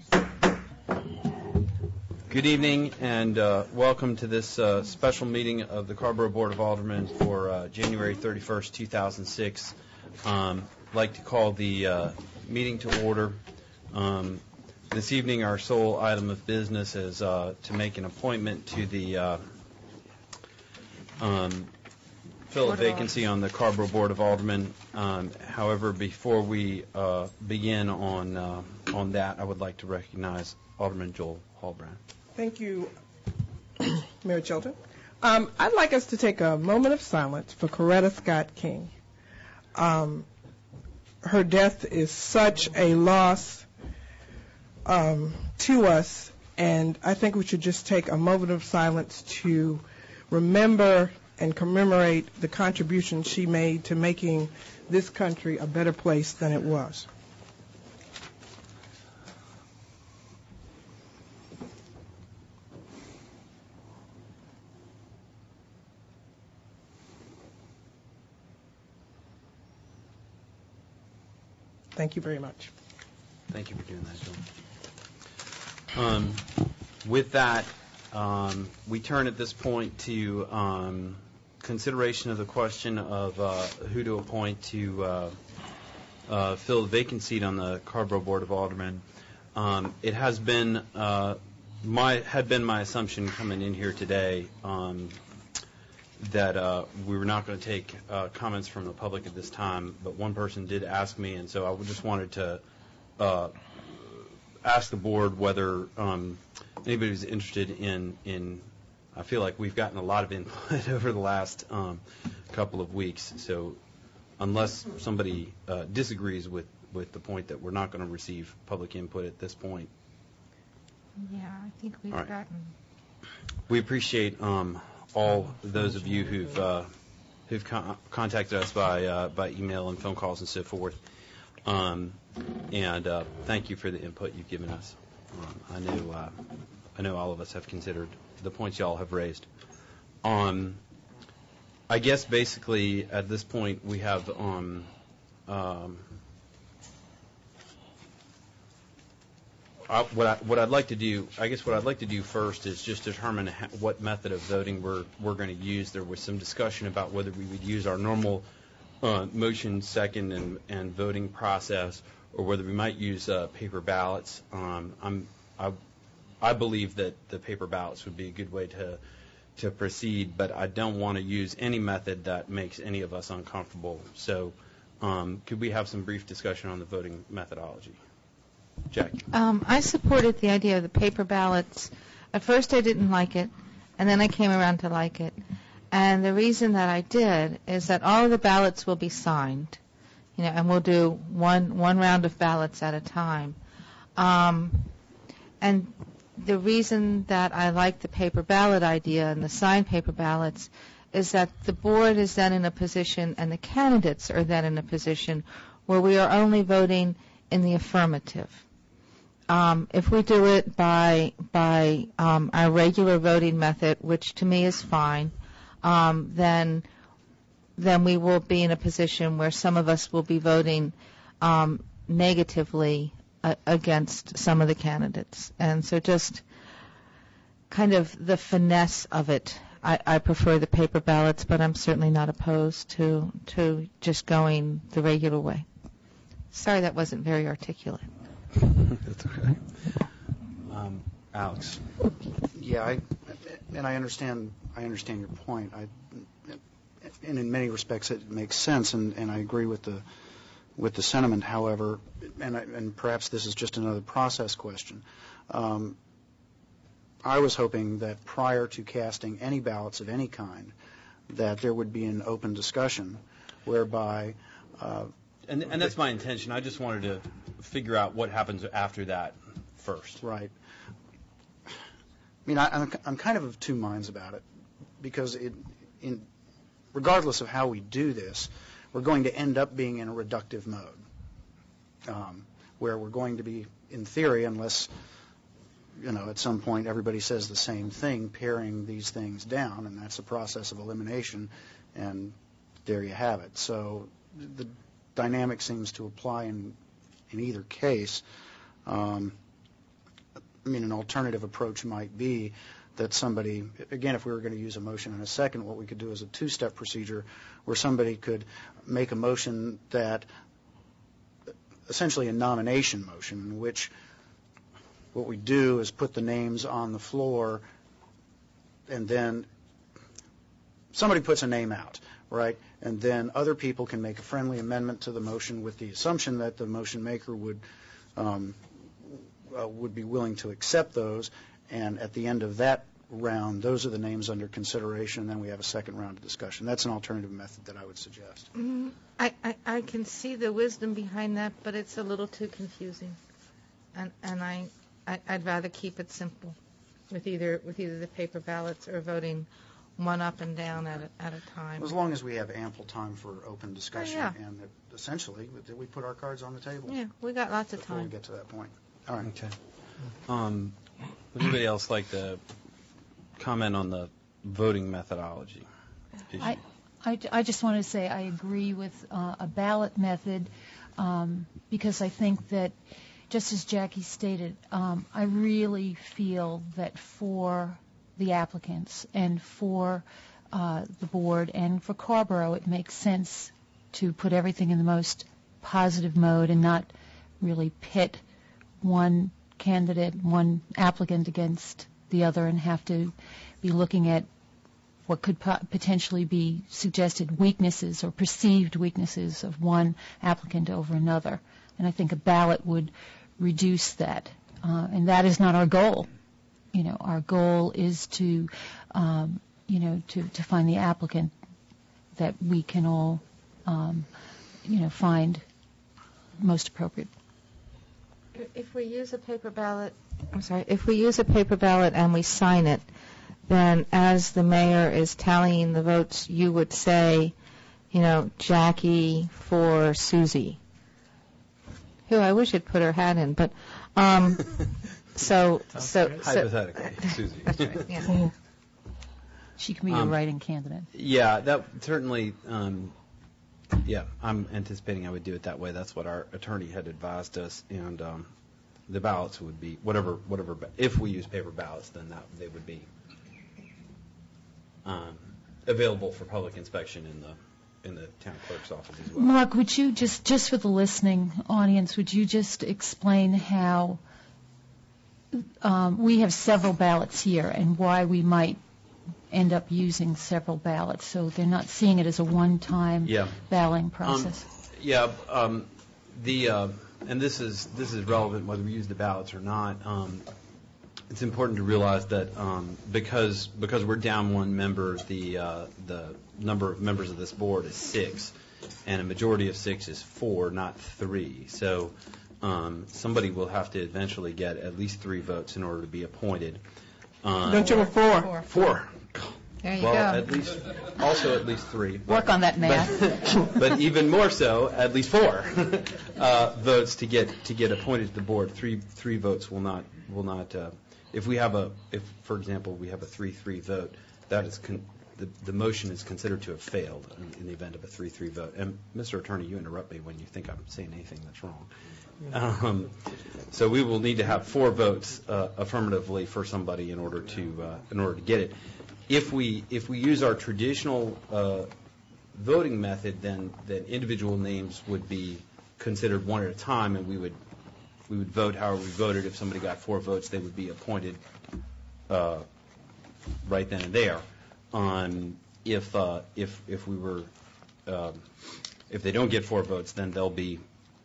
Good evening and welcome to this special meeting of the Carrboro Board of Aldermen for January 31st, 2006. I'd like to call the meeting to order. This evening our sole item of business is to make an appointment to the fill a vacancy on the Carrboro Board of Aldermen. However, before we begin on that, I would like to recognize Alderman Joel Hallbrand. Thank you, Mayor Chilton. I'd like us to take a moment of silence for Coretta Scott King. Her death is such a loss to us, and I think we should just take a moment of silence to remember and commemorate the contribution she made to making this country a better place than it was. Thank you very much. Thank you for doing that, Joel. With that, we turn at this point to consideration of the question of who to appoint to fill the vacant seat on the Carrboro Board of Aldermen. It has been my assumption coming in here today that we were not going to take comments from the public at this time, but one person did ask me, and so I just wanted to ask the board whether anybody was interested in I feel like we've gotten a lot of input over the last couple of weeks, so unless somebody disagrees with the point that we're not going to receive public input at this point. Yeah, I think we've gotten. We appreciate all those of you who've contacted us by email and phone calls and so forth, and thank you for the input you've given us. I know all of us have considered the points y'all have raised. I guess basically at this point we have what I'd like to do first is just determine what method of voting we're going to use. There was some discussion about whether we would use our normal motion, second, and voting process, or whether we might use paper ballots. I believe that the paper ballots would be a good way to proceed, but I don't want to use any method that makes any of us uncomfortable. So could we have some brief discussion on the voting methodology? Jackie. I supported the idea of the paper ballots. At first I didn't like it, and then I came around to like it. And the reason that I did is that all of the ballots will be signed, and we'll do one round of ballots at a time. And the reason that I like the paper ballot idea and the signed paper ballots is that the board is then in a position, and the candidates are then in a position where we are only voting in the affirmative. If we do it by our regular voting method, which to me is fine, then we will be in a position where some of us will be voting negatively against some of the candidates. And so just kind of the finesse of it, I prefer the paper ballots, but I'm certainly not opposed to just going the regular way. Sorry that wasn't very articulate. That's okay. Alex. Yeah, I understand your point. And in many respects it makes sense, and I agree with the sentiment. However, and perhaps this is just another process question. I was hoping that prior to casting any ballots of any kind, that there would be an open discussion whereby. And that's my intention. I just wanted to figure out what happens after that first. Right. I mean, I'm kind of two minds about it, because regardless of how we do this, we're going to end up being in a reductive mode, where we're going to be, in theory, unless at some point everybody says the same thing, paring these things down, and that's a process of elimination, and there you have it. So the dynamic seems to apply in either case. an alternative approach might be that somebody, again, if we were going to use a motion in a second, what we could do is a two-step procedure where somebody could make a motion that, essentially a nomination motion, in which what we do is put the names on the floor, and then somebody puts a name out, right? And then other people can make a friendly amendment to the motion with the assumption that the motion maker would be willing to accept those. And at the end of that round, those are the names under consideration, and then we have a second round of discussion. That's an alternative method that I would suggest. I can see the wisdom behind that, but it's a little too confusing. And I'd rather keep it simple with either the paper ballots or voting one up and down at a time. As long as we have ample time for open discussion, and that essentially that we put our cards on the table. Yeah, we got lots of before time. we get to that point. All right. Okay. Would anybody else like to comment on the voting methodology? I just want to say I agree with a ballot method because I think that, just as Jackie stated, I really feel that for the applicants and for the board and for Carrboro, it makes sense to put everything in the most positive mode and not really pit one candidate, one applicant against the other and have to be looking at what could potentially be suggested weaknesses or perceived weaknesses of one applicant over another. And I think a ballot would reduce that. And that is not our goal. Our goal is to find the applicant that we can all, find most appropriate. If we use a paper ballot, and we sign it, then as the mayor is tallying the votes, you would say, Jackie for Susie, who I wish had put her hat in, but so hypothetically, Susie. That's right. Yeah. She can be your writing candidate. Yeah, that certainly. I'm anticipating I would do it that way. That's what our attorney had advised us, and the ballots would be whatever. If we use paper ballots, then they would be available for public inspection in the town clerk's office as well. Mark, would you just for the listening audience, would you just explain how we have several ballots here and why we might end up using several ballots, so they're not seeing it as a one-time balloting process? And this is relevant whether we use the ballots or not. It's important to realize that because we're down one member, the number of members of this board is 6, and a majority of 6 is 4, not 3. So somebody will have to eventually get at least 3 votes in order to be appointed. Don't you have 4? 4. There you well, go. at least 3. Work on that math. But even more so, at least 4 votes to get appointed to the board. 3 votes will not. If for example we have a 3-3 vote, that is the motion is considered to have failed in the event of a 3-3 vote. And Mr. Attorney, you interrupt me when you think I'm saying anything that's wrong. So we will need to have 4 votes affirmatively for somebody in order to get it. If we use our traditional voting method, then individual names would be considered one at a time, and we would vote however we voted. If somebody got 4 votes, they would be appointed right then and there. If they don't get 4 votes, then they will be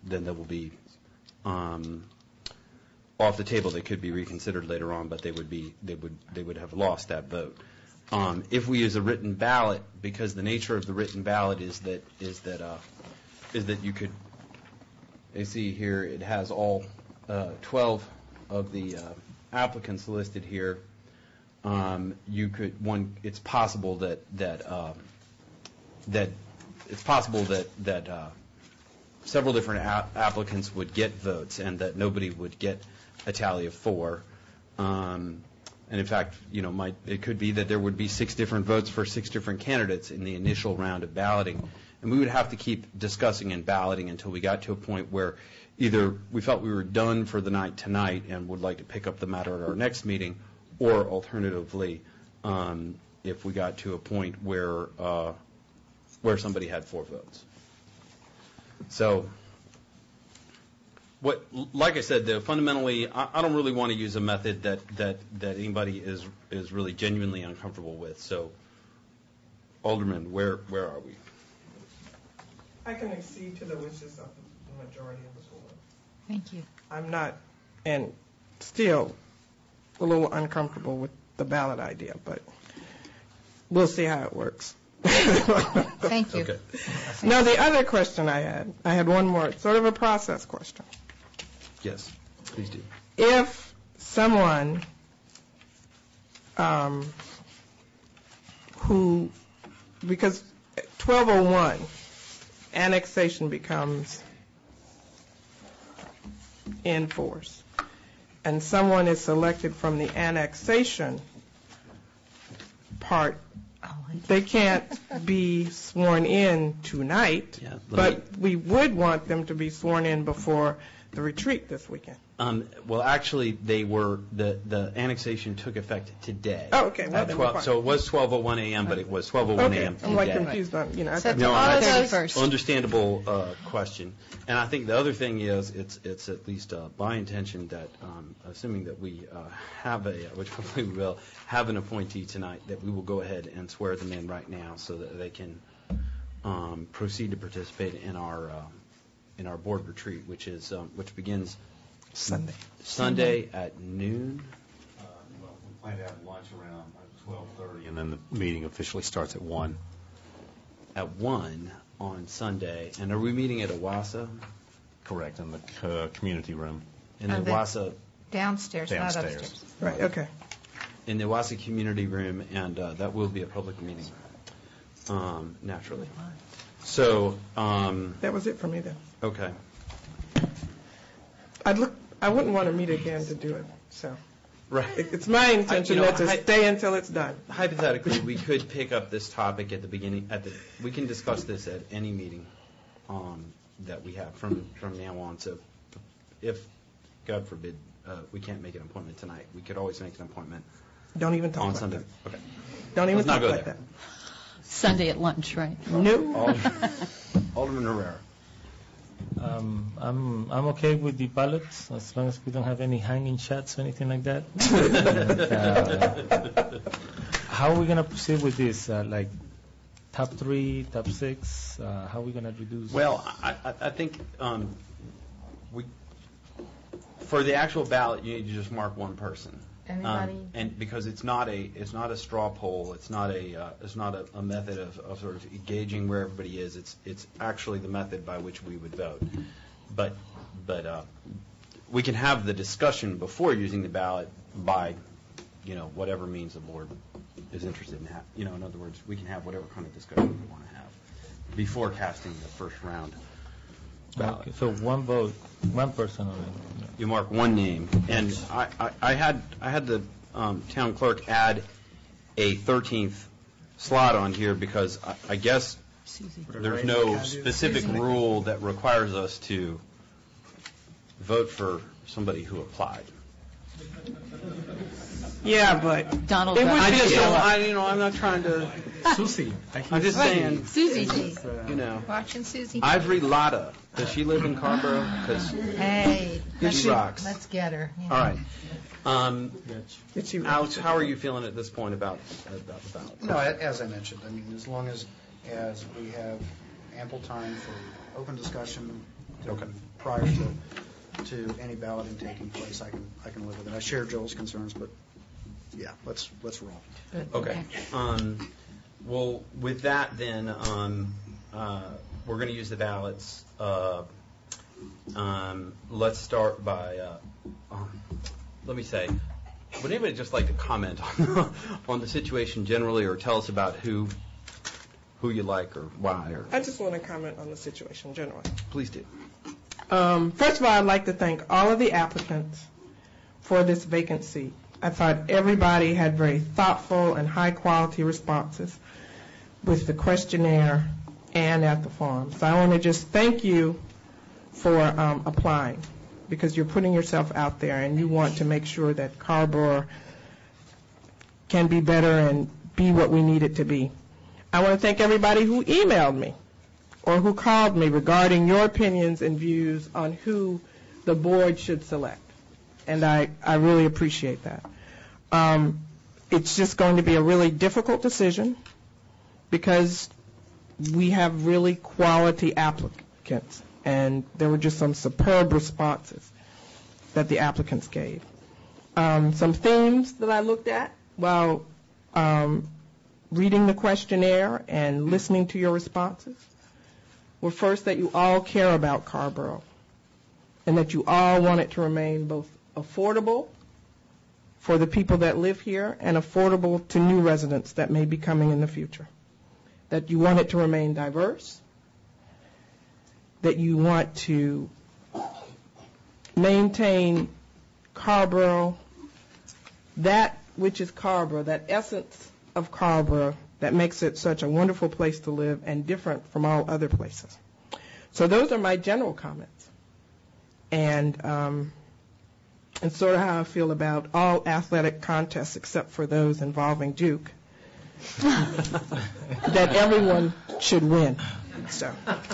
off the table. They could be reconsidered later on, but they would have lost that vote. If we use a written ballot, because the nature of the written ballot is that you could. You see here, it has all 12 of the applicants listed here. It's possible that several different applicants would get votes, and that nobody would get a tally of 4. And in fact, it could be that there would be 6 different votes for 6 different candidates in the initial round of balloting, And we would have to keep discussing and balloting until we got to a point where either we felt we were done for the night tonight and would like to pick up the matter at our next meeting, or alternatively, if we got to a point where somebody had 4 votes. So, like I said, fundamentally, I don't really want to use a method that anybody is really genuinely uncomfortable with. So, Alderman, where are we? I can accede to the wishes of the majority of the board. Thank you. I'm not, and still a little uncomfortable with the ballot idea, but we'll see how it works. Thank you. Okay. Now, the other question I had one more, sort of a process question. Yes, please do. If someone who, because 1201, annexation becomes in force, and someone is selected from the annexation part, they can't be sworn in tonight, Yeah, but we would want them to be sworn in before the retreat this weekend. Well, actually, the annexation took effect today. Oh, okay. Well, At then 12, we're fine. so it was 12:01 a.m., but it was 12:01 a.m. Okay, I'm like today. confused on, I So thought- No, all of that's those- understandable question. And I think the other thing is, it's at least my intention that, assuming that we have which hopefully we will, have an appointee tonight, that we will go ahead and swear them in right now so that they can proceed to participate in our board retreat, which begins Sunday at noon. Well, we plan to have lunch around 12:30, and then the meeting officially starts at 1. At 1 on Sunday. And are we meeting at Owasso? Correct, in the community room. In the And the- Owasso, Downstairs, not Downstairs. upstairs. Right, okay. in the Owasso community room, and that will be a public meeting, naturally. So, That was it for me then. okay. I wouldn't want to meet again to do it, so. Right. It's my intention not to I- stay until it's done. Hypothetically, we could pick up this topic at the beginning, we can discuss this at any meeting that we have from now on. So if, God forbid, we can't make an appointment tonight, we could always make an appointment Don't even talk on like Sunday. that. Okay. Don't even Let's not talk go like there. that. Sunday at lunch, right? No. Alderman Herrera. I'm okay with the ballots as long as we don't have any hanging shots or anything like that. And, how are we going to proceed with this? Like top 3, top 6? How are we going to reduce? Well, I think for the actual ballot, you need to just mark one person. Anybody? And because it's not a straw poll, it's not a method of sort of gauging where everybody is. It's actually the method by which we would vote. But we can have the discussion before using the ballot by, whatever means the board is interested in having. In other words, we can have whatever kind of discussion we want to have before casting the first round ballot. Okay, so one vote, one person on it. You mark one name, and I had the town clerk add a 13th slot on here because I guess there's no specific rule that requires us to vote for somebody who applied. Yeah, but Donald It would Duck. I be- just don't, I'm not trying to. Susie. I'm just saying, Susie. Watching Susie. Ivory Lotta. Does she live in Carrboro? Because Hey, she rocks. let's get her. Yeah. All right. did she? Alex, how are you feeling at this point about the ballot? No, as I mentioned, as long as we have ample time for open discussion prior to any balloting taking place, I can live with it. I share Joel's concerns, but yeah, let's roll. Good. Okay. Well, with that, then, we're going to use the ballots. Let's start by, let me say, would anybody just like to comment on the situation generally, or tell us about who you like or why? Or I just want to comment on the situation generally. please do. First of all, I'd like to thank all of the applicants for this vacant seat. I thought everybody had very thoughtful and high-quality responses with the questionnaire and at the farm. So I want to just thank you for applying, because you're putting yourself out there and you want to make sure that Carrboro can be better and be what we need it to be. I want to thank everybody who emailed me or who called me regarding your opinions and views on who the board should select. And I really appreciate that. It's just going to be a really difficult decision because we have really quality applicants, and there were just some superb responses that the applicants gave. Some themes that I looked at while reading the questionnaire and listening to your responses were, first, that you all care about Carrboro and that you all want it to remain both affordable for the people that live here and affordable to new residents that may be coming in the future. That you want it to remain diverse, that you want to maintain Carrboro, that which is Carrboro, that essence of Carrboro that makes it such a wonderful place to live and different from all other places. So those are my general comments. And sort of how I feel about all athletic contests except for those involving Duke, that everyone should win. So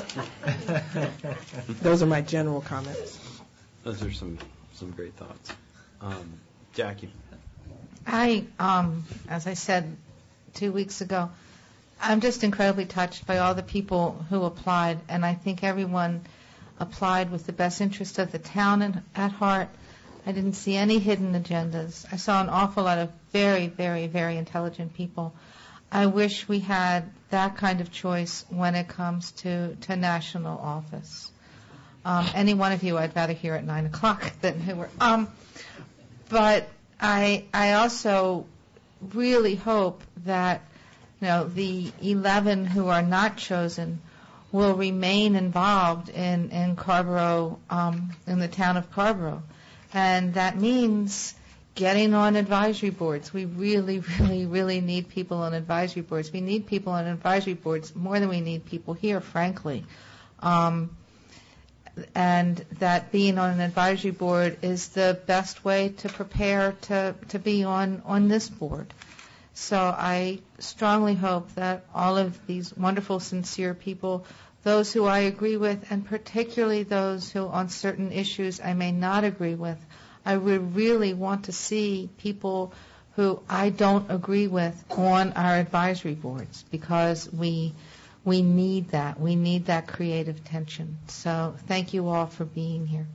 those are my general comments. Those are some great thoughts. Jackie. As I said 2 weeks ago, I'm just incredibly touched by all the people who applied, and I think everyone applied with the best interest of the town at heart. I didn't see any hidden agendas. I saw an awful lot of very, very, very intelligent people. I wish we had that kind of choice when it comes to national office. Any one of you I'd rather hear at 9 o'clock than who were. But I also really hope that, the 11 who are not chosen will remain involved in Carrboro, in the town of Carrboro. And that means getting on advisory boards. We really, really, really need people on advisory boards. We need people on advisory boards more than we need people here, frankly. And that being on an advisory board is the best way to prepare to be on this board. So I strongly hope that all of these wonderful, sincere people, those who I agree with, and particularly those who on certain issues I may not agree with, I would really want to see people who I don't agree with on our advisory boards, because we need that. We need that creative tension. So thank you all for being here.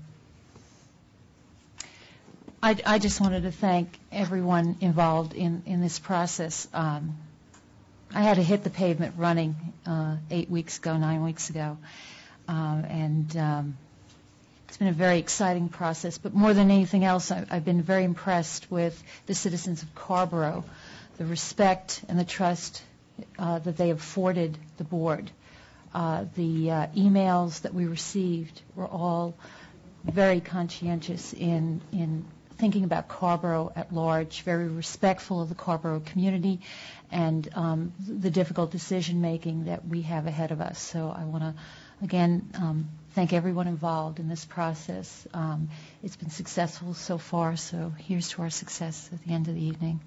I just wanted to thank everyone involved in this process. I had to hit the pavement running 9 weeks ago. And it's been a very exciting process. But more than anything else, I've been very impressed with the citizens of Carrboro, the respect and the trust that they afforded the board. The emails that we received were all very conscientious in thinking about Carrboro at large, very respectful of the Carrboro community and the difficult decision-making that we have ahead of us. So I want to, again, thank everyone involved in this process. It's been successful so far, so here's to our success at the end of the evening.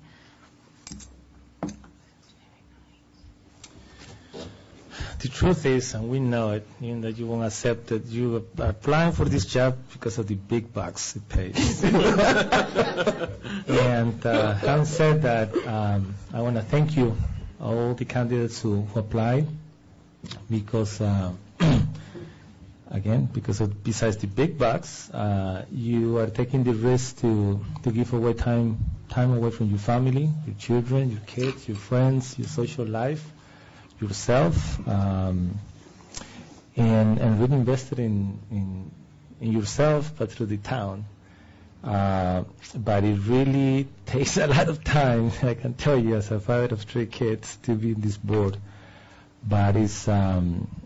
The truth is, and we know it, even that you won't accept that you are applying for this job because of the big bucks it pays. And having said that, I want to thank you, all the candidates who applied, because, again, besides the big bucks, you are taking the risk to give away time away from your family, your children, your kids, your friends, your social life, yourself, and really invested in yourself, but through the town. But it really takes a lot of time, I can tell you, as a father of 3 kids, to be in this board. But it's a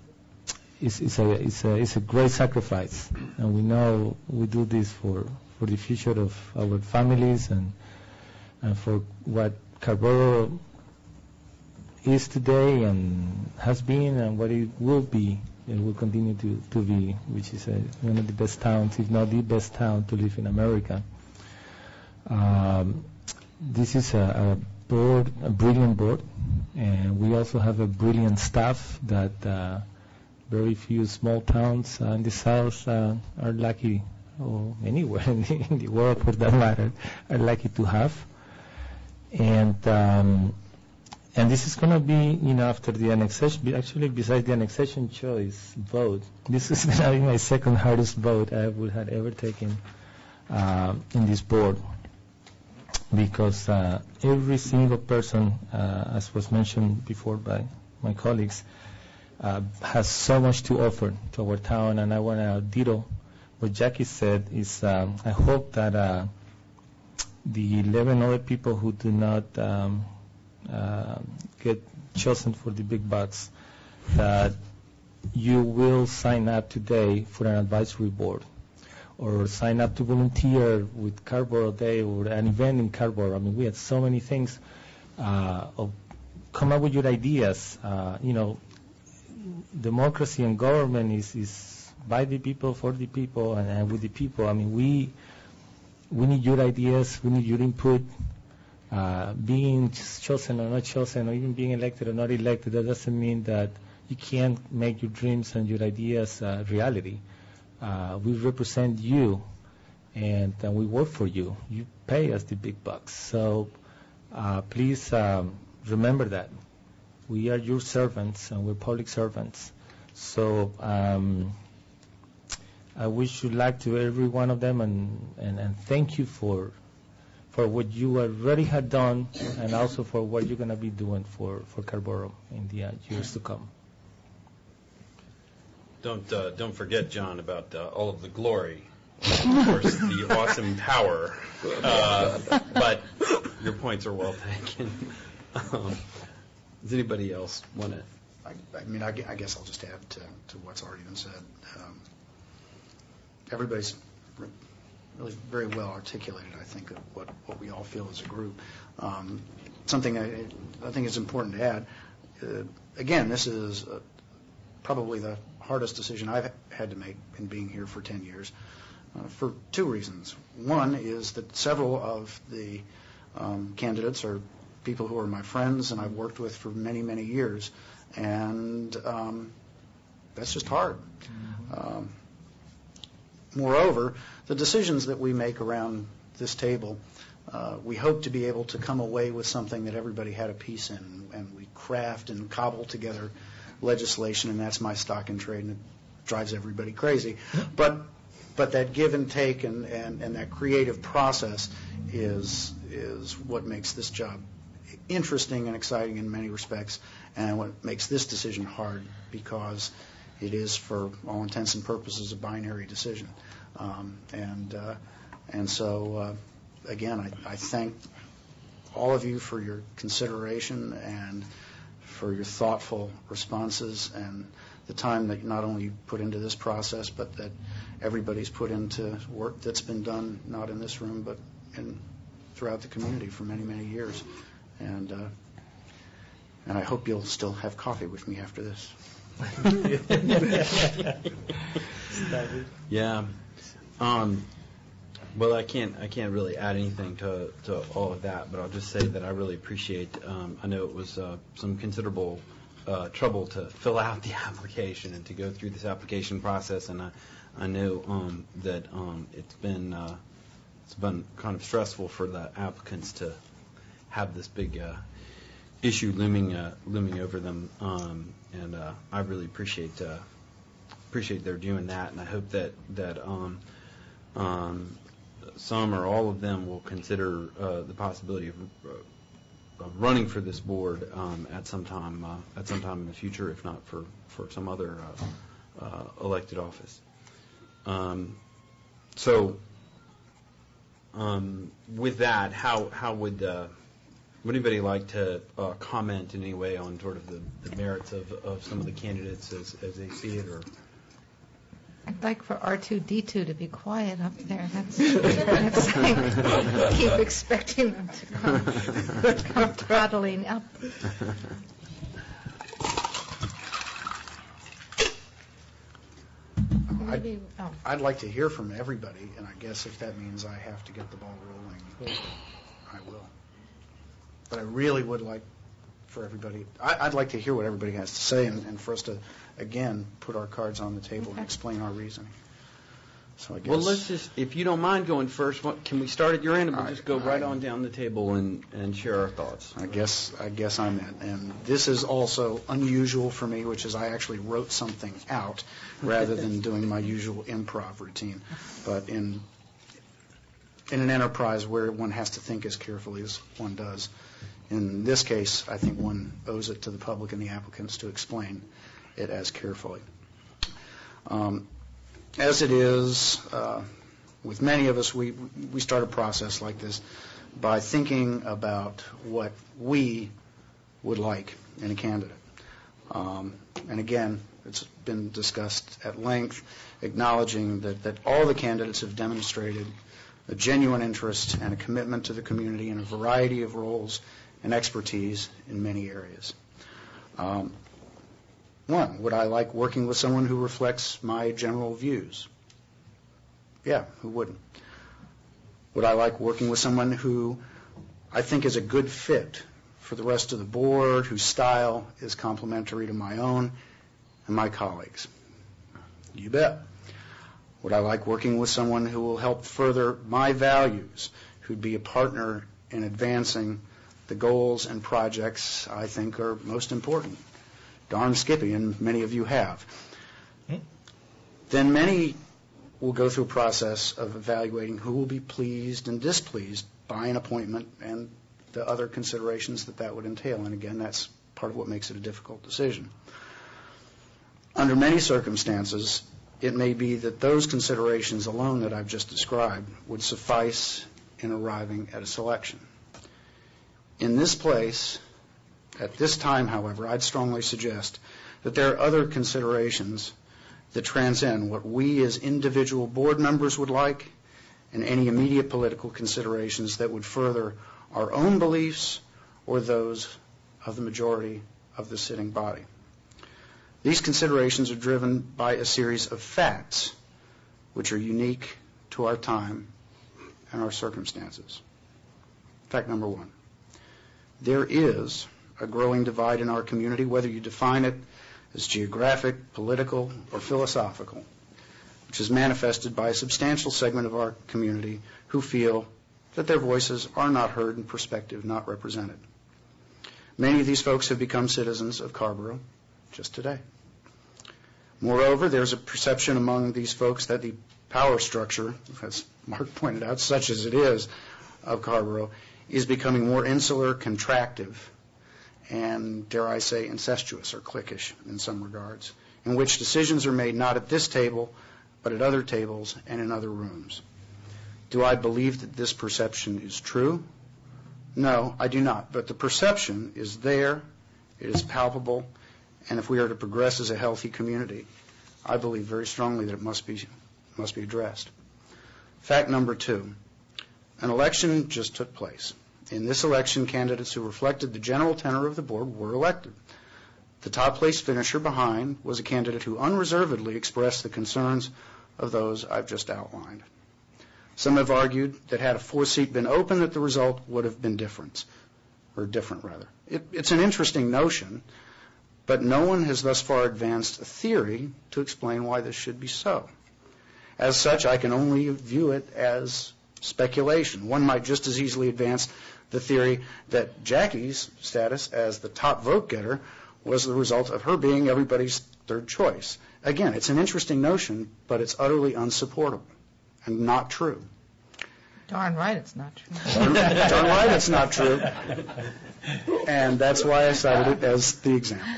great sacrifice, and we know we do this for the future of our families and for what Carrboro is today and has been and what it will be and will continue to be, which is one of the best towns, if not the best town to live in America. This is a brilliant board, and we also have a brilliant staff that very few small towns in the South are lucky, or anywhere in the world for that matter, are lucky to have. And this is going to be, after the annexation, actually besides the annexation choice vote, this is going to be my second hardest vote I would have ever taken in this board. Because every single person, as was mentioned before by my colleagues, has so much to offer to our town, and I want to ditto what Jackie said. Is I hope that the 11 other people who do not get chosen for the big bucks, that you will sign up today for an advisory board, or sign up to volunteer with Carborough Day or an event in Carborough. I mean, we had so many things. Come up with your ideas. Democracy and government is by the people, for the people, and with the people. I mean, we need your ideas. We need your input. Being chosen or not chosen, or even being elected or not elected, that doesn't mean that you can't make your dreams and your ideas reality. We represent you, and we work for you. You pay us the big bucks. So please remember that. We are your servants, and we're public servants. So I wish you luck to every one of them, and thank you for what you already had done, and also for what you're going to be doing for Carborough in the years to come. Don't forget, John, about all of the glory, of course, the awesome power. But your points are well taken. Does anybody else want to? I guess I'll just add to what's already been said. Everybody's really very well articulated, I think, of what we all feel as a group. Something I think is important to add. Again, this is probably the hardest decision I've had to make in being here for 10 years for two reasons. One is that several of the candidates are people who are my friends and I've worked with for many, many years, and that's just hard. Moreover, the decisions that we make around this table, we hope to be able to come away with something that everybody had a piece in, and we craft and cobble together legislation, and that's my stock in trade, and it drives everybody crazy. But that give and take and that creative process is what makes this job interesting and exciting in many respects, and what makes this decision hard, because it is, for all intents and purposes, a binary decision. And so, again, I thank all of you for your consideration and for your thoughtful responses, and the time that not only you put into this process, but that everybody's put into work that's been done, not in this room, but throughout the community for many, many years. And I hope you'll still have coffee with me after this. Yeah. Well, I can't really add anything to all of that, but I'll just say that I really appreciate. I know it was some considerable trouble to fill out the application and to go through this application process, and I know that it's been kind of stressful for the applicants to have this big issue looming over them, and I really appreciate their doing that, and I hope that some or all of them will consider the possibility of running for this board at some time in the future, if not for some other elected office. So with that, how would anybody like to comment in any way on sort of the merits of some of the candidates as they see it? Or I'd like for R2-D2 to be quiet up there. That's keep expecting them to come throttling up. I'd like to hear from everybody, and I guess if that means I have to get the ball rolling, I will. But I really would like for everybody, I'd like to hear what everybody has to say, and for us to, again, put our cards on the table and explain our reasoning. So I guess. Well, let's just, if you don't mind going first, can we start at your end, and we'll just go right on down the table and share our thoughts? I guess I'm in. And this is also unusual for me, which is I actually wrote something out rather than doing my usual improv routine. But in an enterprise where one has to think as carefully as one does, in this case, I think one owes it to the public and the applicants to explain it as carefully. As it is, with many of us, we start a process like this by thinking about what we would like in a candidate. And again, it's been discussed at length, acknowledging that all the candidates have demonstrated a genuine interest and a commitment to the community in a variety of roles and expertise in many areas. One, would I like working with someone who reflects my general views? Yeah, who wouldn't? Would I like working with someone who I think is a good fit for the rest of the board, whose style is complementary to my own and my colleagues? You bet. Would I like working with someone who will help further my values, who'd be a partner in advancing the goals and projects I think are most important? Darn Skippy, and many of you have. Then many will go through a process of evaluating who will be pleased and displeased by an appointment and the other considerations that would entail. And again, that's part of what makes it a difficult decision. Under many circumstances, it may be that those considerations alone that I've just described would suffice in arriving at a selection. In this place, at this time, however, I'd strongly suggest that there are other considerations that transcend what we as individual board members would like and any immediate political considerations that would further our own beliefs or those of the majority of the sitting body. These considerations are driven by a series of facts which are unique to our time and our circumstances. Fact number one, there is a growing divide in our community, whether you define it as geographic, political, or philosophical, which is manifested by a substantial segment of our community who feel that their voices are not heard and perspective not represented. Many of these folks have become citizens of Carrboro just today. Moreover, there's a perception among these folks that the power structure, as Mark pointed out, such as it is, of Carrboro, is becoming more insular, contractive, and, dare I say, incestuous or cliquish in some regards, in which decisions are made not at this table, but at other tables and in other rooms. Do I believe that this perception is true? No, I do not. But the perception is there, it is palpable, and if we are to progress as a healthy community, I believe very strongly that it must be addressed. Fact number two, an election just took place. In this election, candidates who reflected the general tenor of the board were elected. The top place finisher behind was a candidate who unreservedly expressed the concerns of those I've just outlined. Some have argued that had a fourth seat been open, that the result would have been different. It's an interesting notion, but no one has thus far advanced a theory to explain why this should be so. As such, I can only view it as speculation. One might just as easily advance the theory that Jackie's status as the top vote getter was the result of her being everybody's third choice. Again, it's an interesting notion, but it's utterly unsupportable and not true. Darn right it's not true. Darn right it's not true. And that's why I cited it as the example.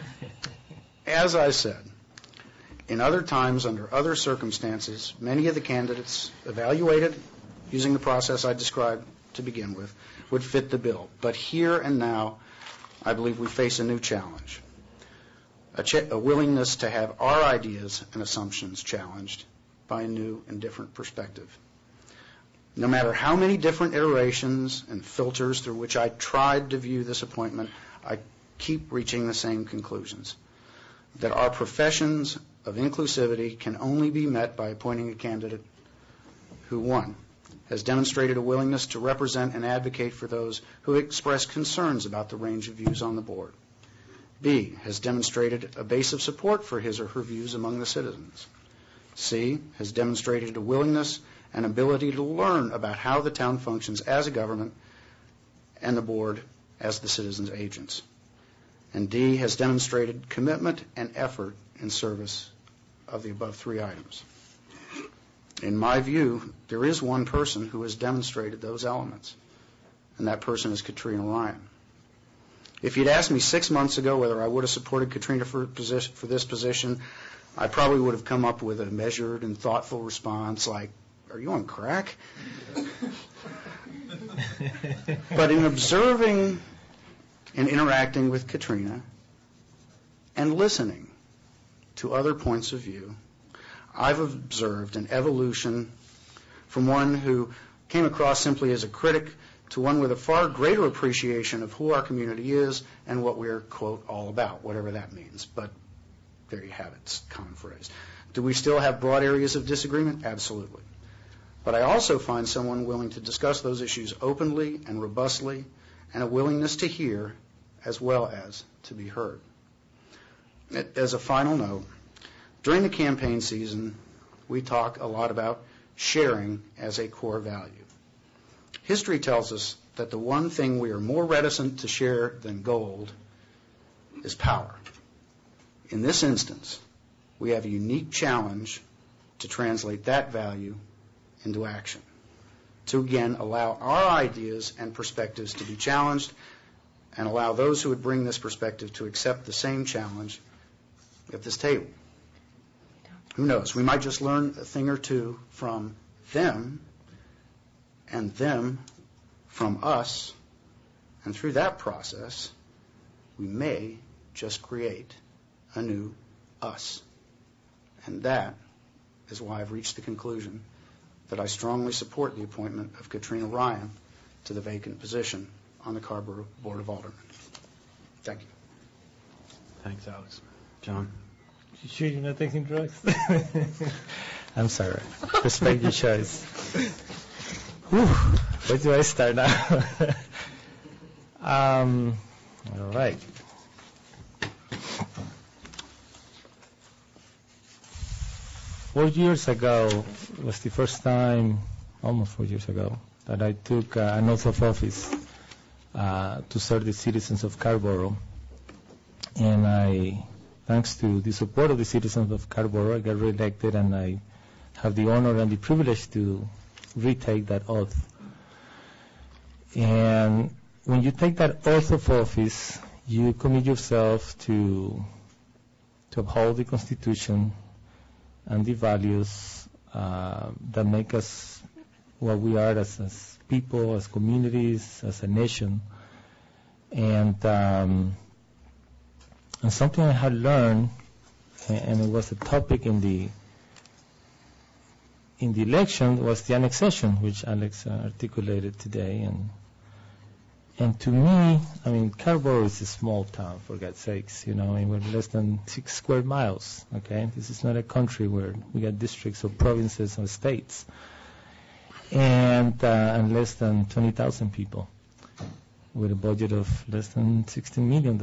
As I said, in other times, under other circumstances, many of the candidates evaluated using the process I described to begin with would fit the bill. But here and now, I believe we face a new challenge, a willingness to have our ideas and assumptions challenged by a new and different perspective. No matter how many different iterations and filters through which I tried to view this appointment, I keep reaching the same conclusions, that our professions of inclusivity can only be met by appointing a candidate who, 1, has demonstrated a willingness to represent and advocate for those who express concerns about the range of views on the board. B, has demonstrated a base of support for his or her views among the citizens. C, has demonstrated a willingness and ability to learn about how the town functions as a government and the board as the citizens' agents. And D, has demonstrated commitment and effort in service of the above 3 items. In my view, there is one person who has demonstrated those elements, and that person is Katrina Ryan. If you'd asked me 6 months ago whether I would have supported Katrina for this position, I probably would have come up with a measured and thoughtful response like, "Are you on crack?" But in observing and interacting with Katrina and listening to other points of view, I've observed an evolution from one who came across simply as a critic to one with a far greater appreciation of who our community is and what we're, quote, all about, whatever that means. But there you have it, it's a common phrase. Do we still have broad areas of disagreement? Absolutely. But I also find someone willing to discuss those issues openly and robustly, and a willingness to hear as well as to be heard. As a final note, during the campaign season, we talk a lot about sharing as a core value. History tells us that the one thing we are more reticent to share than gold is power. In this instance, we have a unique challenge to translate that value into action, to again allow our ideas and perspectives to be challenged and allow those who would bring this perspective to accept the same challenge at this table. Who knows? We might just learn a thing or two from them and them from us, and through that process, we may just create a new us. And that is why I've reached the conclusion that I strongly support the appointment of Katrina Ryan to the vacant position on the Carrboro Board of Aldermen. Thank you. Thanks, Alex. John? You sure you're not taking drugs? I'm sorry. Respect your choice. Whew. Where do I start now? All right. Four years ago was the first time, almost 4 years ago, that I took an oath of office to serve the citizens of Carrboro. And I, thanks to the support of the citizens of Carrboro, I got reelected, and I have the honor and the privilege to retake that oath. And when you take that oath of office, you commit yourself to uphold the Constitution and the values that make us what we are as people, as communities, as a nation. And something I had learned, and it was a topic in the election, was the annexation, which Alex articulated today. And to me, I mean, Carrboro is a small town, for God's sakes. You know, we're less than 6 square miles, okay? This is not a country where we got districts or provinces or states. And less than 20,000 people with a budget of less than $16 million.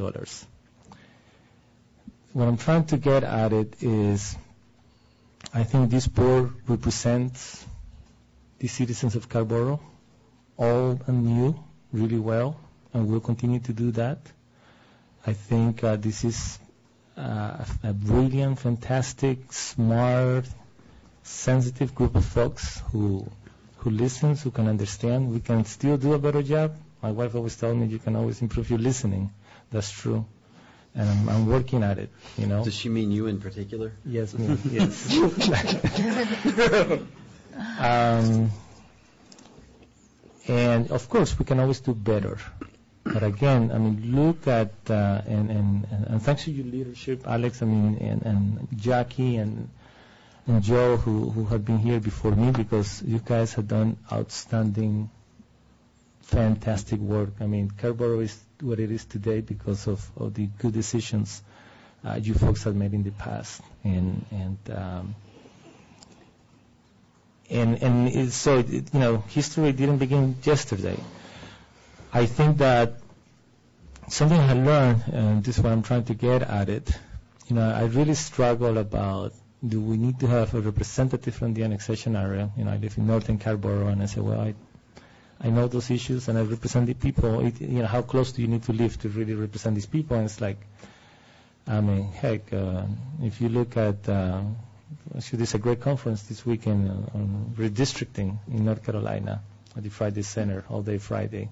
What I'm trying to get at it is, I think this board represents the citizens of Carrboro, old and new, really well, and we'll continue to do that. I think this is a brilliant, fantastic, smart, sensitive group of folks who listens, who can understand. We can still do a better job. My wife always tells me you can always improve your listening. That's true. And I'm working at it, you know. Does she mean you in particular? Yes, me, yes. And of course, we can always do better. But again, I mean, look at, and thanks to your leadership, Alex, I mean, and Jackie and Joe, who have been here before me, because you guys have done outstanding, fantastic work. I mean, Carrboro is what it is today because of the good decisions you folks have made in the past. History didn't begin yesterday. I think that something I learned, and this is what I'm trying to get at it, I really struggle about, do we need to have a representative from the annexation area? I live in northern Scarborough, and I say, well, I know those issues, and I represent the people. How close do you need to live to really represent these people? And it's like, if you look at, there's a great conference this weekend on redistricting in North Carolina at the Friday Center, all day Friday.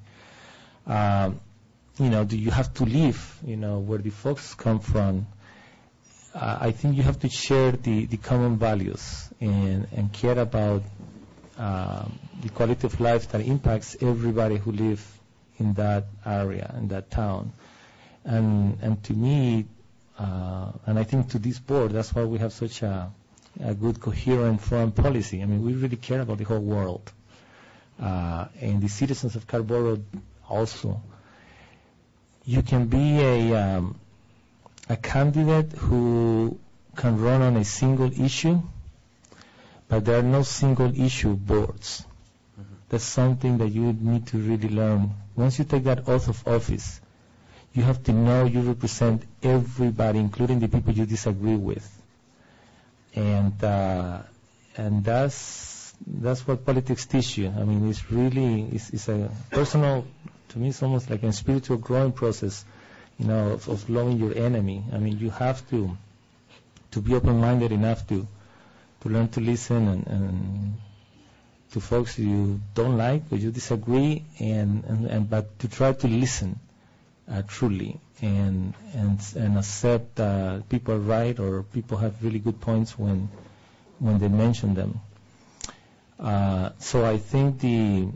Do you have to live, where the folks come from? I think you have to share the common values and care about the quality of life that impacts everybody who live in that area, in that town. And to me, and I think to this board, that's why we have such a good, coherent foreign policy. We really care about the whole world. And the citizens of Scarborough also. You can be a candidate who can run on a single issue, but there are no single issue boards. Mm-hmm. That's something that you need to really learn. Once you take that oath of office, you have to know you represent everybody, including the people you disagree with. And that's what politics teach you. It's really, it's a personal, to me, it's almost like a spiritual growing process, of loving your enemy. You have to be open-minded enough to learn to listen and to folks you don't like or you disagree, but to try to listen truly and accept people are right or people have really good points when they mention them. So I think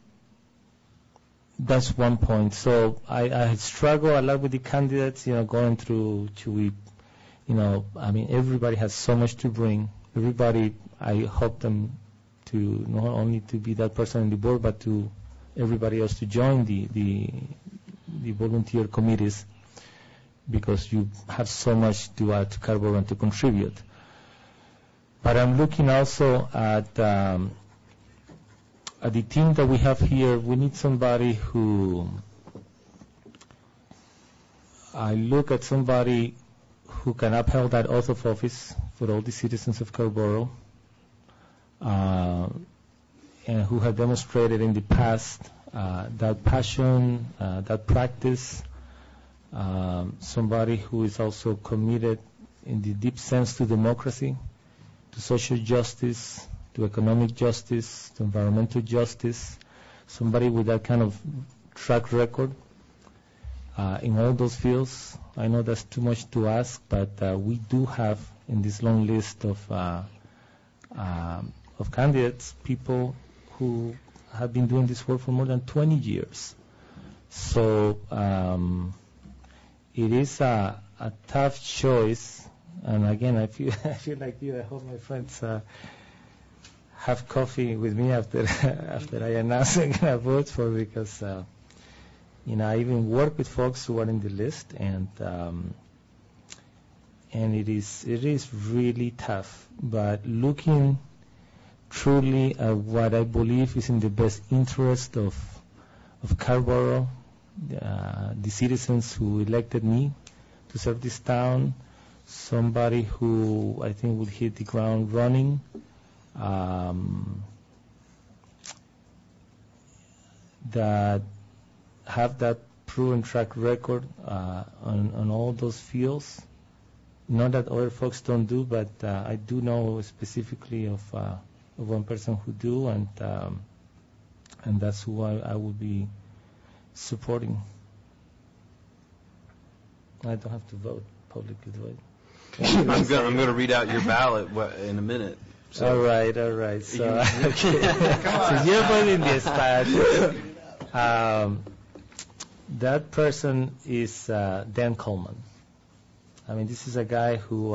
that's one point. So I struggle a lot with the candidates, going through everybody has so much to bring. Everybody, I hope them to not only to be that person in the board, but to everybody else to join the volunteer committees, because you have so much to add to Scarborough and to contribute. But I'm looking also at the team that we have here. We need somebody who, I look at somebody who can uphold that oath of office for all the citizens of Scarborough, and who have demonstrated in the past that passion, that practice, somebody who is also committed in the deep sense to democracy, to social justice, to economic justice, to environmental justice, somebody with that kind of track record in all those fields. I know that's too much to ask, but we do have in this long list of candidates people who have been doing this work for more than 20 years. So it is a tough choice. And again, I feel like you. I hope my friends have coffee with me after I announce I'm going to vote for, because I even work with folks who are in the list, and it is really tough. But looking truly at what I believe is in the best interest of Scarborough, the citizens who elected me to serve this town, somebody who I think would hit the ground running, that have that proven track record on all those fields. Not that other folks don't do, but I do know specifically of one person who do, and that's who I will be supporting. I don't have to vote publicly, do I? I'm going to read out your ballot in a minute. So. All right. So, so you're voting this, but that person is Dan Coleman. This is a guy who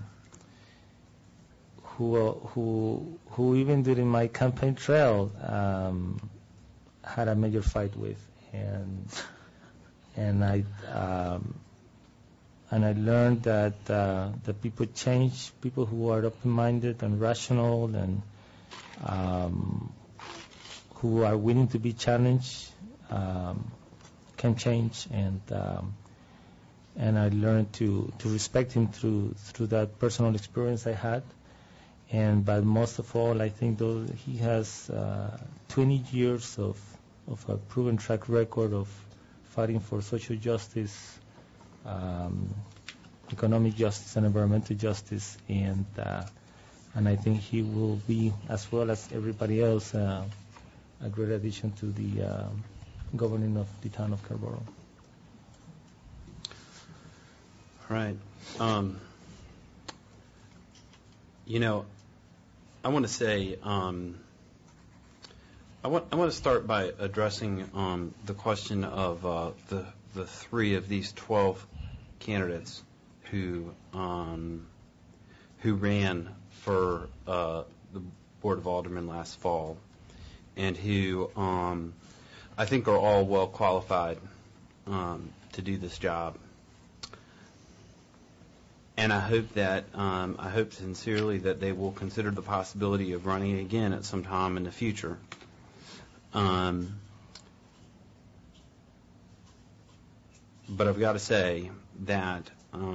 even during my campaign trail had a major fight with, and I I learned that that people change. People who are open-minded and rational and who are willing to be challenged can change, and I learned to respect him through that personal experience I had. But most of all, I think he has 20 years of a proven track record of fighting for social justice, economic justice, and environmental justice, and I think he will be, as well as everybody else, a great addition to the governing of the town of Scarborough. All right. I want to say, I want to start by addressing the question of the three of these 12 candidates who ran for the Board of Aldermen last fall, and who I think are all well qualified to do this job. And I hope sincerely that they will consider the possibility of running again at some time in the future. But I've got to say that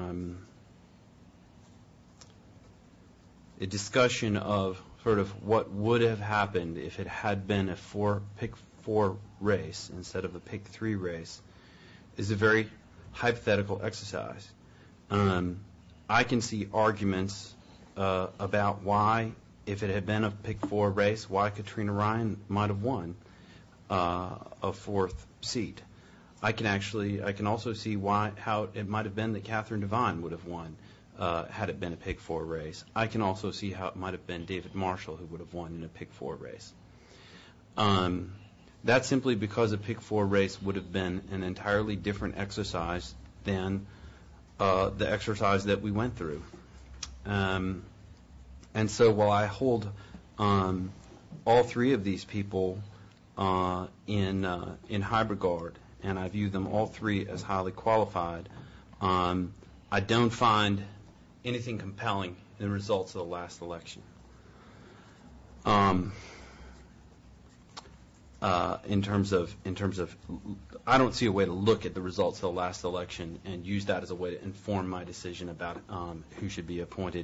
a discussion of sort of what would have happened if it had been a pick four race instead of a pick three race is a very hypothetical exercise. I can see arguments about why, if it had been a pick four race, why Katrina Ryan might have won a fourth seat. I can also see how it might have been that Catherine Devine would have won had it been a pick four race. I can also see how it might have been David Marshall who would have won in a pick four race. That's simply because a pick four race would have been an entirely different exercise than the exercise that we went through. And so while I hold all three of these people in high regard, and I view them all three as highly qualified, I don't find anything compelling in the results of the last election. In terms of, I don't see a way to look at the results of the last election and use that as a way to inform my decision about who should be appointed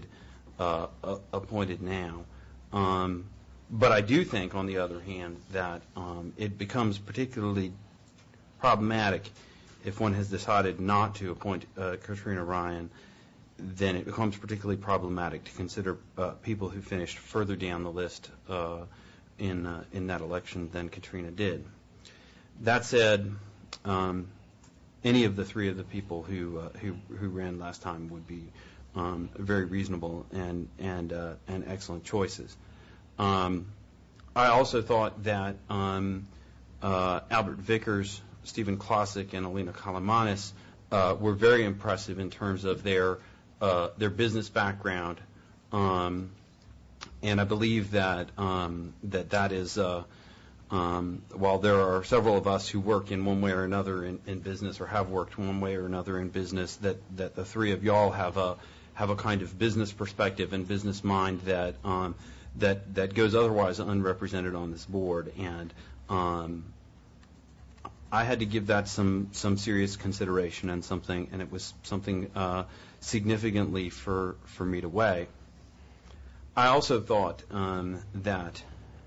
now. But I do think, on the other hand, that it becomes particularly problematic if one has decided not to appoint Katrina Ryan. Then it becomes particularly problematic to consider people who finished further down the list in that election than Katrina did. That said, any of the three of the people who ran last time would be very reasonable and excellent choices. I also thought that Albert Vickers, Stephen Klosik, and Alina Kalamanis were very impressive in terms of their business background. And I believe that that is, while there are several of us who work in one way or another in business, or have worked one way or another in business, that the three of y'all have a kind of business perspective and business mind that goes otherwise unrepresented on this board. And I had to give that some serious consideration and it was something significantly for me to weigh. I also thought that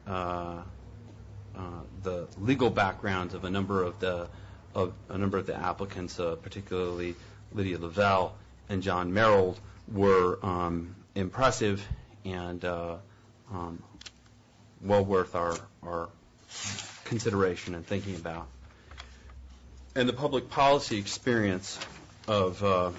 the legal backgrounds of a number of the applicants, particularly Lydia Lavelle and John Merrill, were impressive and well worth our consideration and thinking about. And the public policy experience of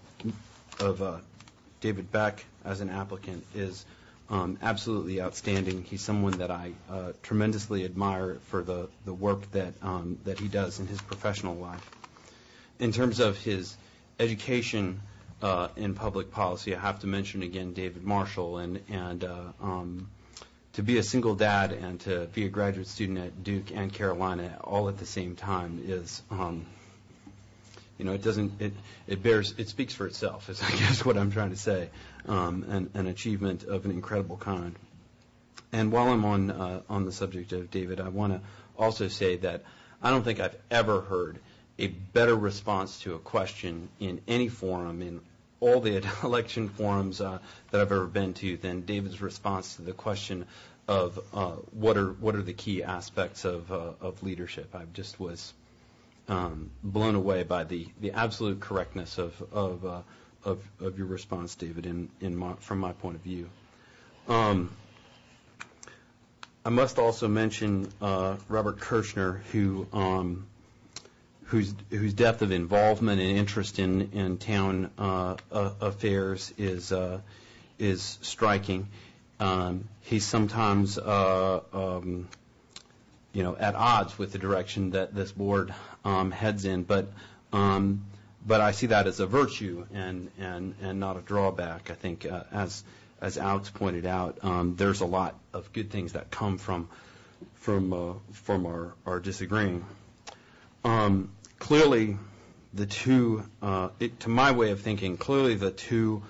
David Beck as an applicant is absolutely outstanding. He's someone that I tremendously admire for the work that he does in his professional life. In terms of his education in public policy, I have to mention again David Marshall, and to be a single dad and to be a graduate student at Duke and Carolina all at the same time is, it doesn't, it speaks for itself, is I guess what I'm trying to say, an achievement of an incredible kind. And while I'm on the subject of David, I want to also say that I don't think I've ever heard a better response to a question in any forum, in all the election forums that I've ever been to, than David's response to the question of what are the key aspects of leadership. I just was blown away by the absolute correctness of your response, David, from my point of view. I must also mention Robert Kirshner, whose depth of involvement and interest in town affairs is striking. He's sometimes at odds with the direction that this board heads in, but I see that as a virtue and not a drawback. I think as Alex pointed out, there's a lot of good things that come from our disagreeing. Clearly, the two, to my way of thinking, clearly the two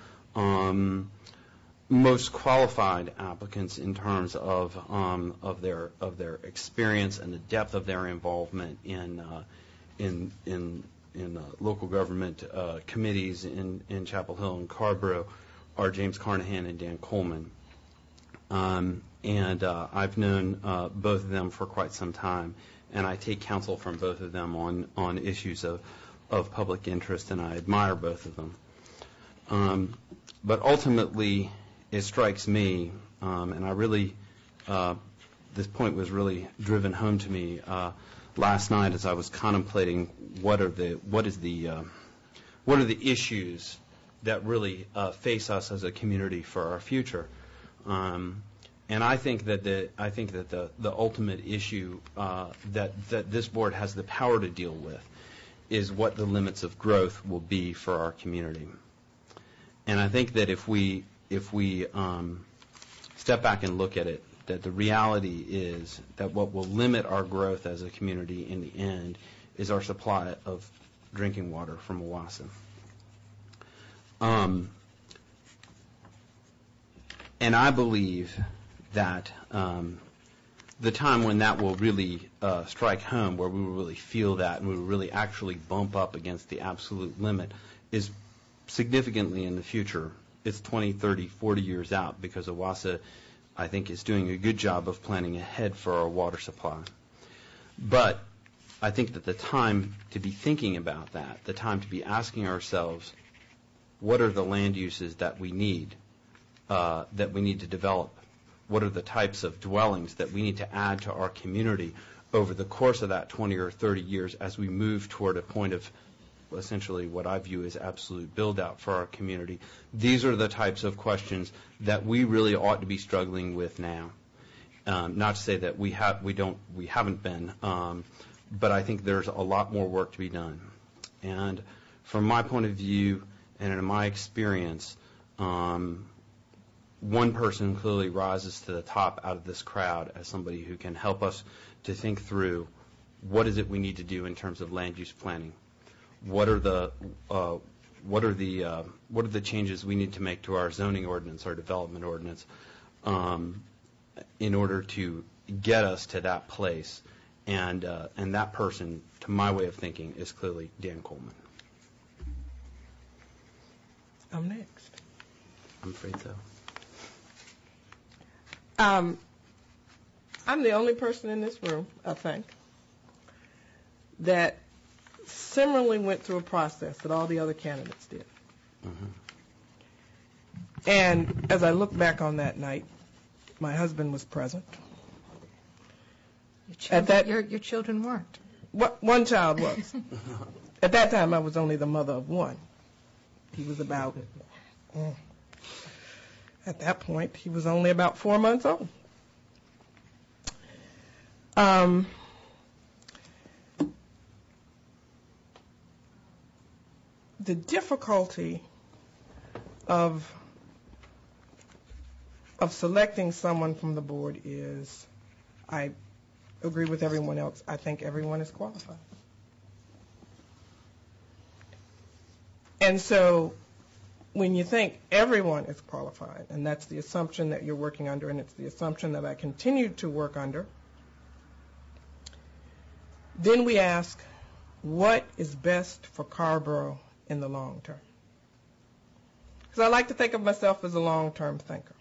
most qualified applicants in terms of their experience and the depth of their involvement in local government committees in Chapel Hill and Carrboro are James Carnahan and Dan Coleman. And I've known both of them for quite some time, and I take counsel from both of them on issues of public interest, and I admire both of them. But ultimately, it strikes me, and I really, this point was really driven home to me last night as I was contemplating what are the issues that really face us as a community for our future. And I think that the ultimate issue that this board has the power to deal with is what the limits of growth will be for our community. And I think that if we step back and look at it, that the reality is that what will limit our growth as a community in the end is our supply of drinking water from Owasso. And I believe that the time when that will really strike home, where we will really feel that and we will really actually bump up against the absolute limit, is significantly in the future. It's 20, 30, 40 years out, because Owasso, I think, is doing a good job of planning ahead for our water supply. But I think that the time to be thinking about that, the time to be asking ourselves, what are the land uses that we need to develop? What are the types of dwellings that we need to add to our community over the course of that 20 or 30 years as we move toward a point of essentially what I view as absolute build-out for our community? These are the types of questions that we really ought to be struggling with now. Not to say that we haven't been, but I think there's a lot more work to be done. And from my point of view and in my experience, one person clearly rises to the top out of this crowd as somebody who can help us to think through what is it we need to do in terms of land use planning. What are the changes we need to make to our zoning ordinance, our development ordinance, in order to get us to that place? And that person, to my way of thinking, is clearly Dan Coleman. I'm next. I'm afraid so. I'm the only person in this room, I think, that similarly went through a process that all the other candidates did. Mm-hmm. And as I look back on that night, my husband was present. Your children weren't. One child was. At that time, I was only the mother of one. He was about, at that point, he was only about 4 months old. The difficulty of selecting someone from the board is, I agree with everyone else, I think everyone is qualified. And so when you think everyone is qualified, and that's the assumption that you're working under, and it's the assumption that I continue to work under, then we ask, what is best for Carrboro in the long term? Because I like to think of myself as a long-term thinker.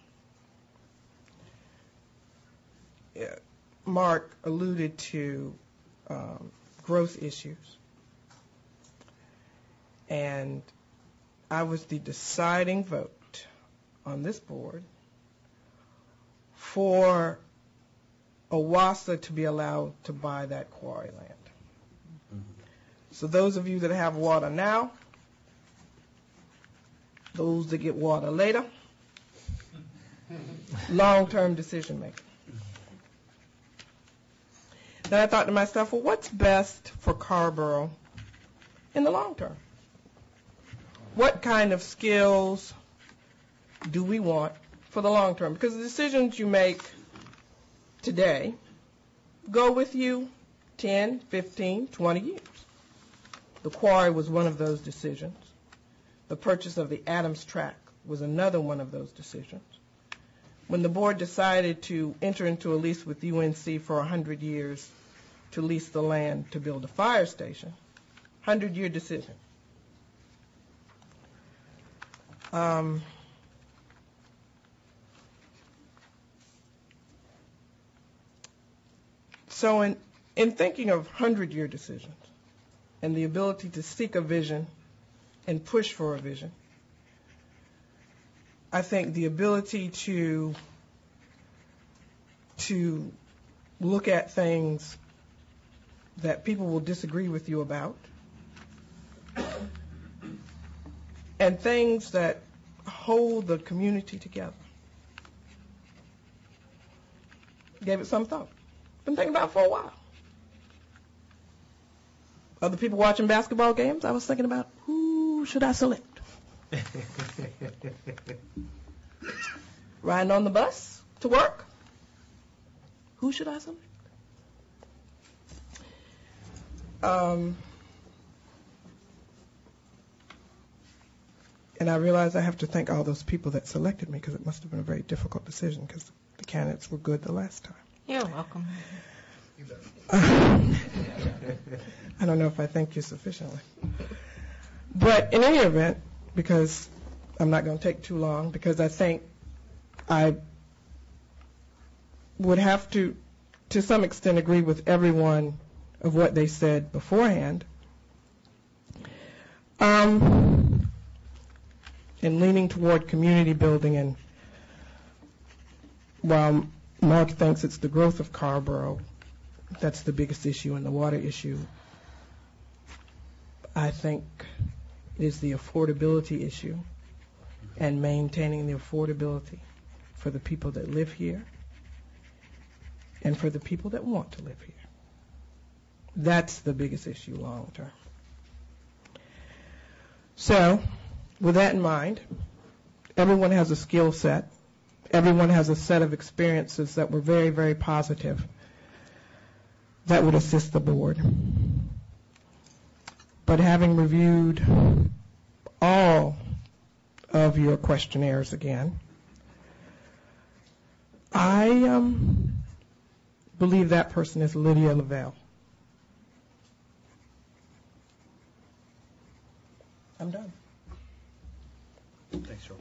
Mark alluded to growth issues. And I was the deciding vote on this board for OWASA to be allowed to buy that quarry land. So those of you that have water now, those that get water later, long-term decision making. Then I thought to myself, well, what's best for Carrboro in the long term? What kind of skills do we want for the long term? Because the decisions you make today go with you 10, 15, 20 years. The quarry was one of those decisions. The purchase of the Adams tract was another one of those decisions. When the board decided to enter into a lease with UNC for 100 years to lease the land to build a fire station, 100-year decision. So in thinking of 100-year decisions and the ability to seek a vision and push for a vision, I think the ability to look at things that people will disagree with you about and things that hold the community together. Gave it some thought. Been thinking about it for a while. Other people watching basketball games, I was thinking about, who should I select? Riding on the bus to work, who should I select? And I realized I have to thank all those people that selected me, because it must have been a very difficult decision, because the candidates were good the last time. You're welcome. I don't know if I thank you sufficiently. But in any event, because I'm not going to take too long, because I think I would have to some extent, agree with everyone of what they said beforehand. And leaning toward community building, and while Mark thinks it's the growth of Carrboro that's the biggest issue and the water issue, I think it is the affordability issue and maintaining the affordability for the people that live here and for the people that want to live here. That's the biggest issue long term. So, with that in mind, everyone has a skill set. Everyone has a set of experiences that were very, very positive that would assist the board. But having reviewed all of your questionnaires again, I believe that person is Lydia Lavelle. I'm done. Thanks, Joel.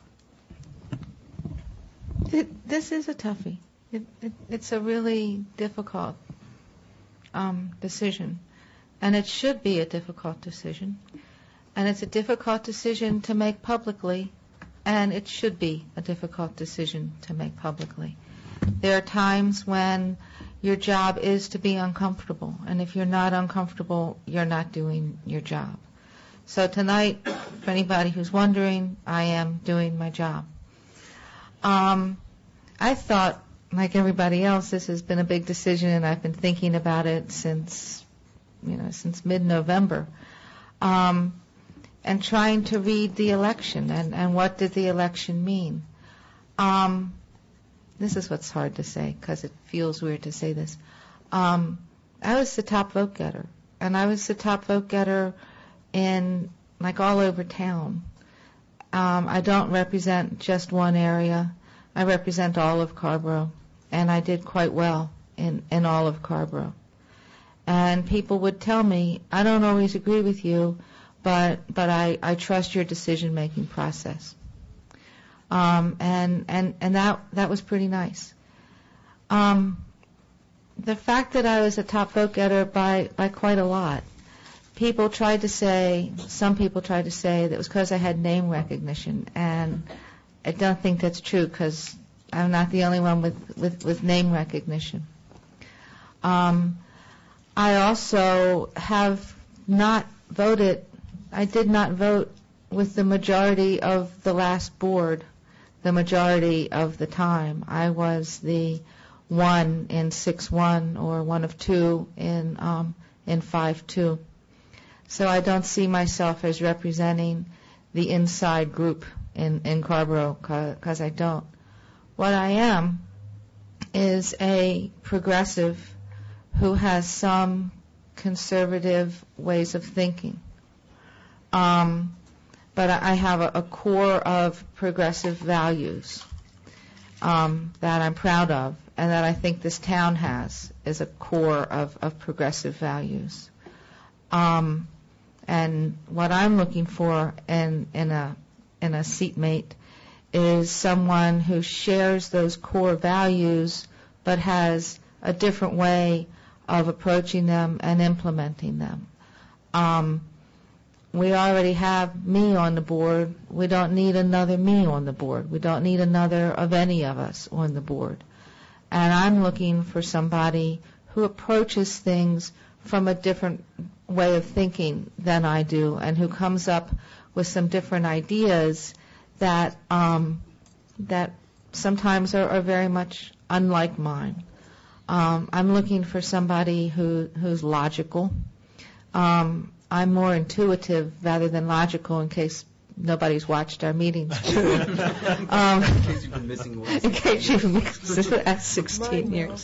This is a toughie. It's a really difficult decision, and it should be a difficult decision, and it's a difficult decision to make publicly, and it should be a difficult decision to make publicly. There are times when your job is to be uncomfortable, and if you're not uncomfortable, you're not doing your job. So tonight, for anybody who's wondering, I am doing my job. I thought, like everybody else, this has been a big decision, and I've been thinking about it since mid-November, and trying to read the election and what did the election mean. This is what's hard to say because it feels weird to say this. I was the top vote getter, and I was the top vote getter in all over town. I don't represent just one area. I represent all of Carrboro, and I did quite well in all of Carrboro. And people would tell me, I don't always agree with you, but I trust your decision-making process. And that was pretty nice. The fact that I was a top vote getter by quite a lot, some people tried to say that it was because I had name recognition, and I don't think that's true because I'm not the only one with name recognition. I also have not voted. I did not vote with the majority of the last board, the majority of the time. I was the one in 6-1 or one of two in 5-2. So I don't see myself as representing the inside group in Carrboro because I don't. What I am is a progressive who has some conservative ways of thinking. But I have a core of progressive values that I'm proud of, and that I think this town has is a core of progressive values. And what I'm looking for in a seatmate is someone who shares those core values but has a different way of approaching them and implementing them. We already have me on the board. We don't need another me on the board. We don't need another of any of us on the board. And I'm looking for somebody who approaches things from a different way of thinking than I do, and who comes up with some different ideas that that sometimes are very much unlike mine. I'm looking for somebody who's logical. I'm more intuitive rather than logical, in case nobody's watched our meetings. In case you've been missing the last in case you've missed the last 16 years.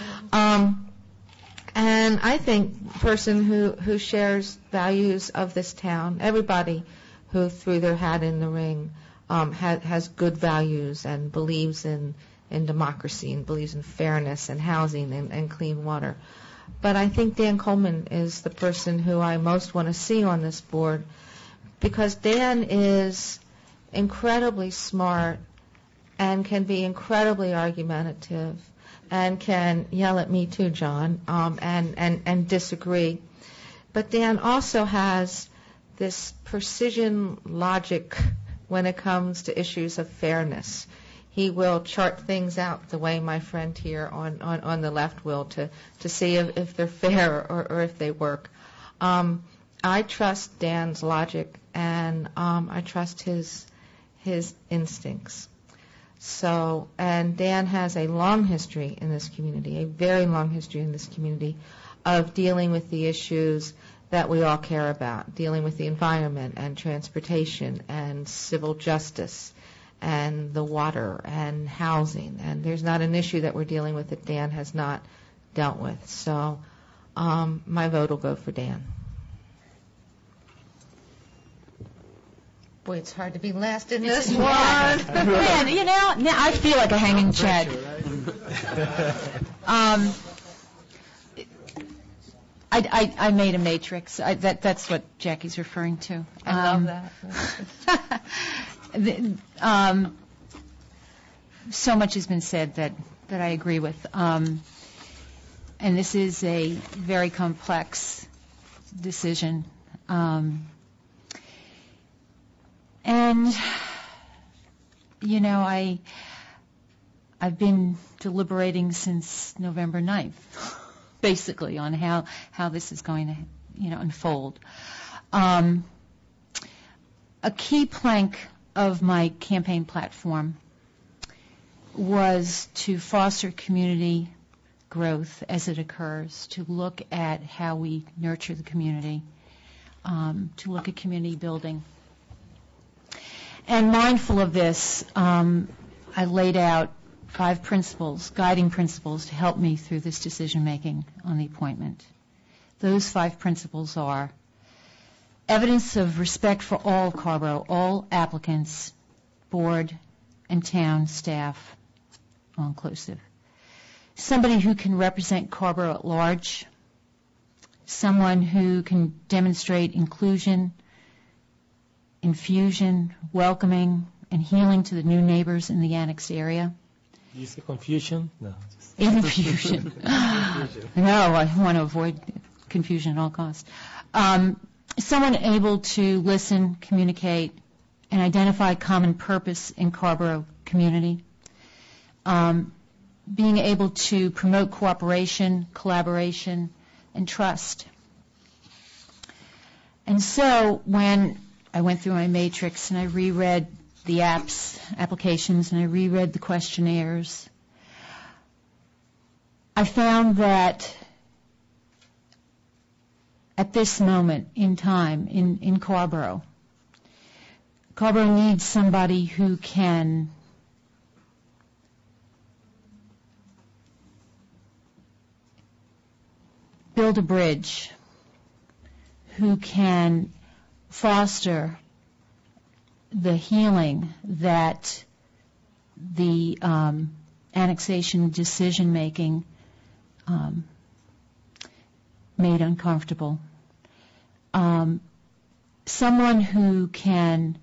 And I think a person who shares values of this town, everybody who threw their hat in the ring has good values and believes in democracy and believes in fairness and housing and clean water. But I think Dan Coleman is the person who I most want to see on this board, because Dan is incredibly smart and can be incredibly argumentative and can yell at me too, John, and disagree. But Dan also has this precision logic when it comes to issues of fairness. He will chart things out the way my friend here on the left will to see if they're fair or if they work. I trust Dan's logic, and I trust his instincts. So, and Dan has a long history in this community, a very long history in this community, of dealing with the issues that we all care about, dealing with the environment and transportation and civil justice and the water and housing. And there's not an issue that we're dealing with that Dan has not dealt with. So my vote will go for Dan. Boy, it's hard to be last in this one. Man, you know, now I feel like a hanging chad. I made a matrix. That's what Jackie's referring to. I love that. So much has been said that I agree with. And this is a very complex decision. And, you know, I've been deliberating since November 9th, basically, on how this is going to, you know, unfold. A key plank of my campaign platform was to foster community growth as it occurs, to look at how we nurture the community, to look at community building. And mindful of this, I laid out 5 principles, guiding principles, to help me through this decision-making on the appointment. Those 5 principles are: evidence of respect for all Carrboro, all applicants, board and town staff, all inclusive. Somebody who can represent Carrboro at large, someone who can demonstrate inclusion, infusion, welcoming, and healing to the new neighbors in the annexed area. You say confusion? No. Infusion. No, I want to avoid confusion at all costs. Someone able to listen, communicate, and identify common purpose in Carrboro community. Being able to promote cooperation, collaboration, and trust. And so when I went through my matrix and I reread the applications, and I reread the questionnaires, I found that at this moment in time in Carrboro needs somebody who can build a bridge, who can foster the healing that the annexation decision-making made uncomfortable. Someone who can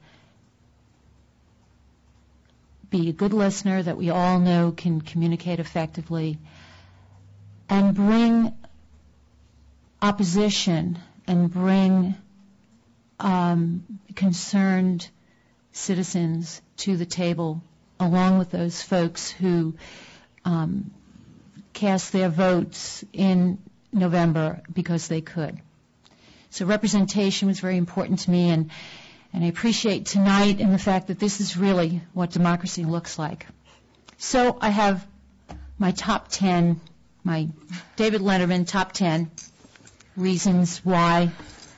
be a good listener that we all know can communicate effectively and bring opposition and bring concerned citizens to the table, along with those folks who cast their votes in November because they could. So representation was very important to me, and I appreciate tonight and the fact that this is really what democracy looks like. So I have my top 10, my David Letterman top 10 reasons why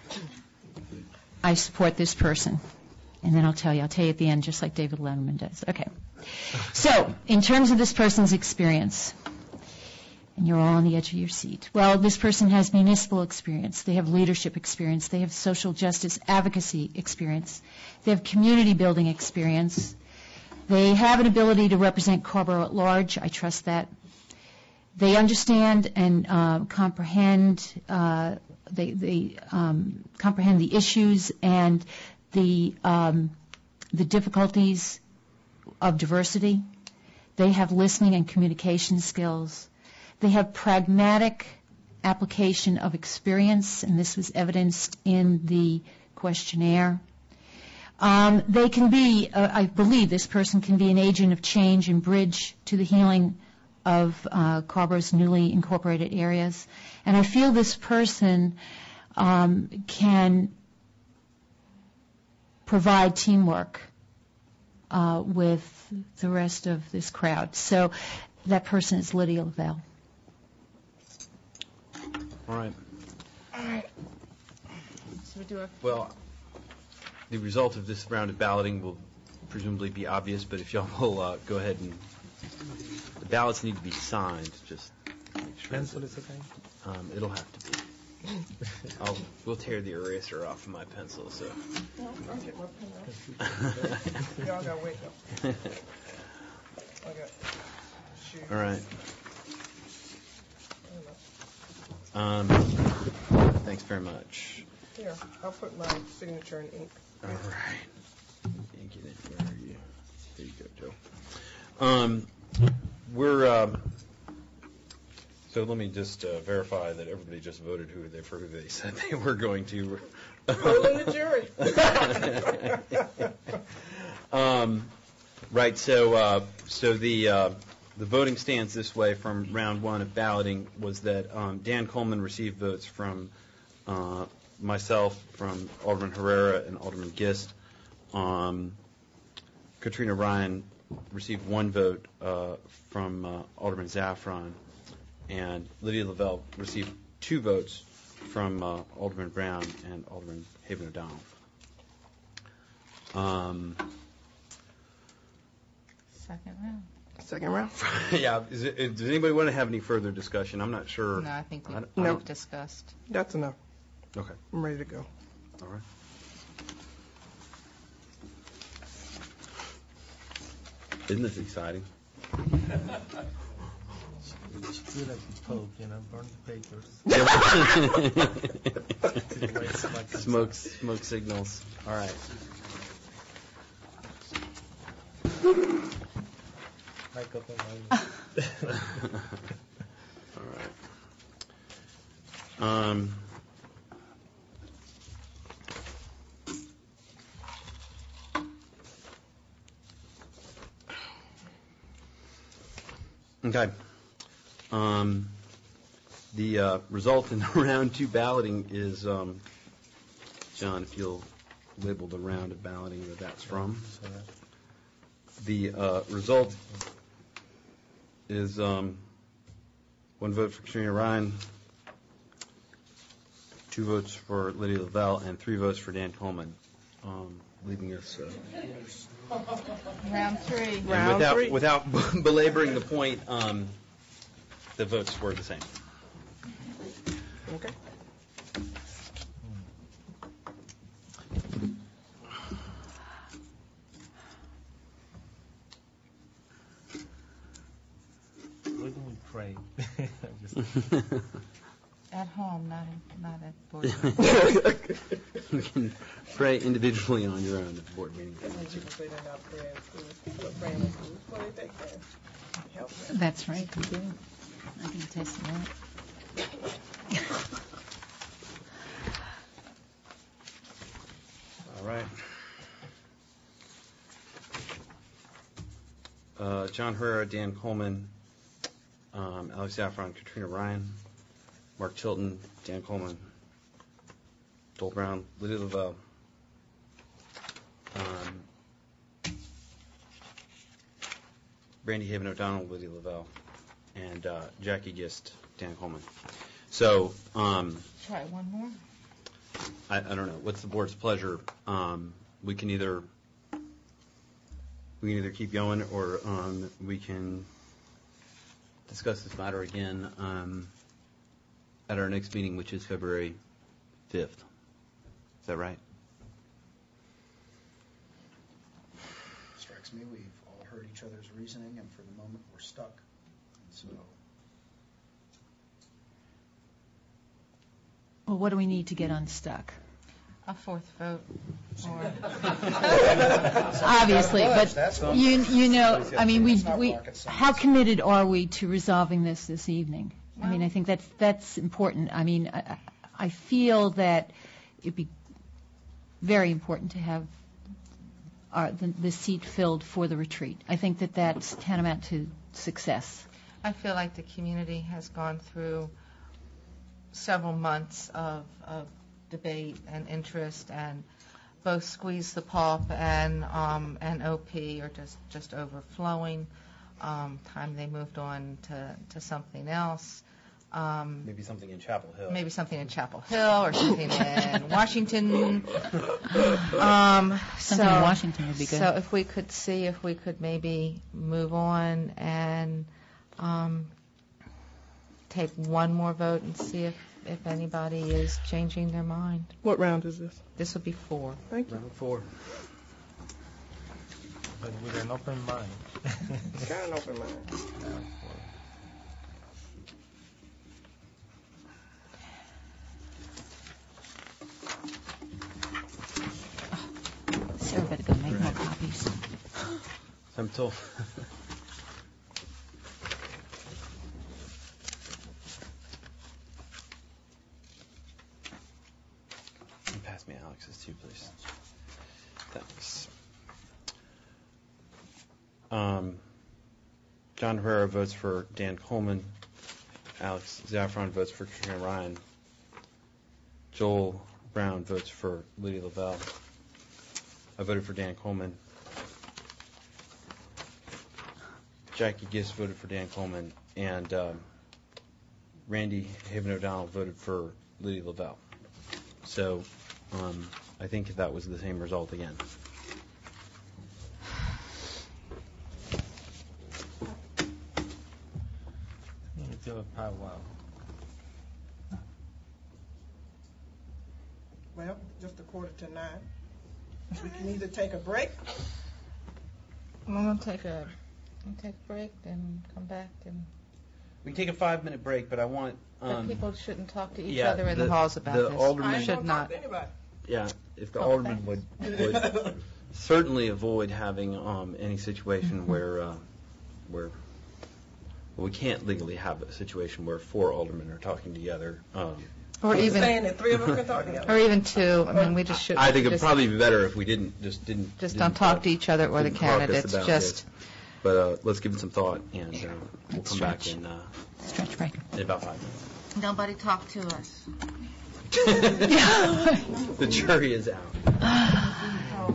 I support this person. And then I'll tell you at the end, just like David Letterman does. Okay. So, in terms of this person's experience, and you're all on the edge of your seat. Well, this person has municipal experience. They have leadership experience. They have social justice advocacy experience. They have community building experience. They have an ability to represent Carrboro at large. I trust that. They understand and comprehend. They comprehend the issues and the difficulties of diversity. They have listening and communication skills. They have pragmatic application of experience, and this was evidenced in the questionnaire. They can be, I believe this person can be an agent of change and bridge to the healing of Carrboro's newly incorporated areas. And I feel this person can provide teamwork with the rest of this crowd. So that person is Lydia Lavelle. All right. So we do have Well, the result of this round of balloting will presumably be obvious, but if y'all will go ahead and the ballots need to be signed, just make sure. Pencil is okay? It'll have to be. We'll tear the eraser off of my pencil, so. No, I'll get my pen out. Y'all got to wait though. I got shoes. All right. Thanks very much. Here, I'll put my signature in ink. All right. Ink it in. Where are you? There you go, Joe. So let me just verify that everybody just voted for who they said they were going to. Polling the jury. Right. So the voting stands this way from round one of balloting was that Dan Coleman received votes from myself, from Alderman Herrera and Alderman Gist. Katrina Ryan received one vote from Alderman Zaffron, and Lydia Lavelle received 2 votes from Alderman Brown and Alderman Haven O'Donnell. Second round. Yeah. Does anybody want to have any further discussion? I'm not sure. No, I think No. we've discussed. That's enough. Okay. I'm ready to go. All right. Isn't this exciting? Do like the Pope, burn the papers. Smoke signals. All right. Mic up and All right. Okay. The result in the round 2 balloting is, John, if you'll label the round of balloting that that's from. The result is 1 vote for Katrina Ryan, 2 votes for Lydia Lavelle, and 3 votes for Dan Coleman, leaving us. Round 3. Round three. Without belaboring the point, the votes were the same. Okay. Where do we pray? At home, not at board meeting. You can pray individually on your own at the board meeting. That's right, we do. I can attest to that. All right. John Herrera, Dan Coleman, Alex Zaffron, Katrina Ryan, Mark Chilton, Dan Coleman, Dole Brown, Lydia Lavelle, Brandy Haven O'Donnell, Lydia Lavelle, and Jackie Gist, Dan Coleman. So, Try one more. I don't know. What's the board's pleasure? We can either keep going, or we can discuss this matter again at our next meeting, which is February 5th. Is that right? Strikes me we've all heard each other's reasoning, and for the moment we're stuck. And so, Well, what do we need to get unstuck? A 4th vote. Obviously, but you know, I mean, It's not we rocket science. how committed are we to resolving this evening? I mean, I think that's important. I mean, I feel that it'd be very important to have the seat filled for the retreat. I think that that's tantamount to success. I feel like the community has gone through several months of debate and interest, and both Squeeze the Pulp and OP are just overflowing. Time they moved on to something else. Maybe something in Chapel Hill. Maybe something in Chapel Hill or something in Washington. Something in Washington would be good. So if we could see if we could maybe move on and take one more vote and see if anybody is changing their mind. What round is this? This would be 4. Thank you. Round 4. But with an open mind. Got an open mind. Sarah better go make more copies. I'm told. Pass me Alex's too, please. Thanks. John Herrera votes for Dan Coleman. Alex Zaffron votes for Katrina Ryan. Joel Brown votes for Lydia Lavelle. I voted for Dan Coleman. Jackie Gist voted for Dan Coleman, and Randy Haven O'Donnell voted for Lydia Lavelle. So I think that was the same result again. You do a powwow. Well, just 8:45. We can either take a break. I'm going to take a break and come back. And We can take a 5-minute break, but I want... but people shouldn't talk to each yeah, other in the halls about the this. alderman- I ain't Should gonna talk not. to anybody. Yeah, if the Oh, alderman would certainly avoid having any situation where we can't legally have a situation where 4 aldermen are talking together. Or He's even saying that 3 of us can talk together. or even 2. I mean, we just should. I think it'd just- probably be better if we didn't don't talk to each other or the didn't caucus candidates. about Just this. But let's give it some thought, and we'll come back Stretch. in Stretch break. about 5 minutes. nobody talk to us. The jury is out.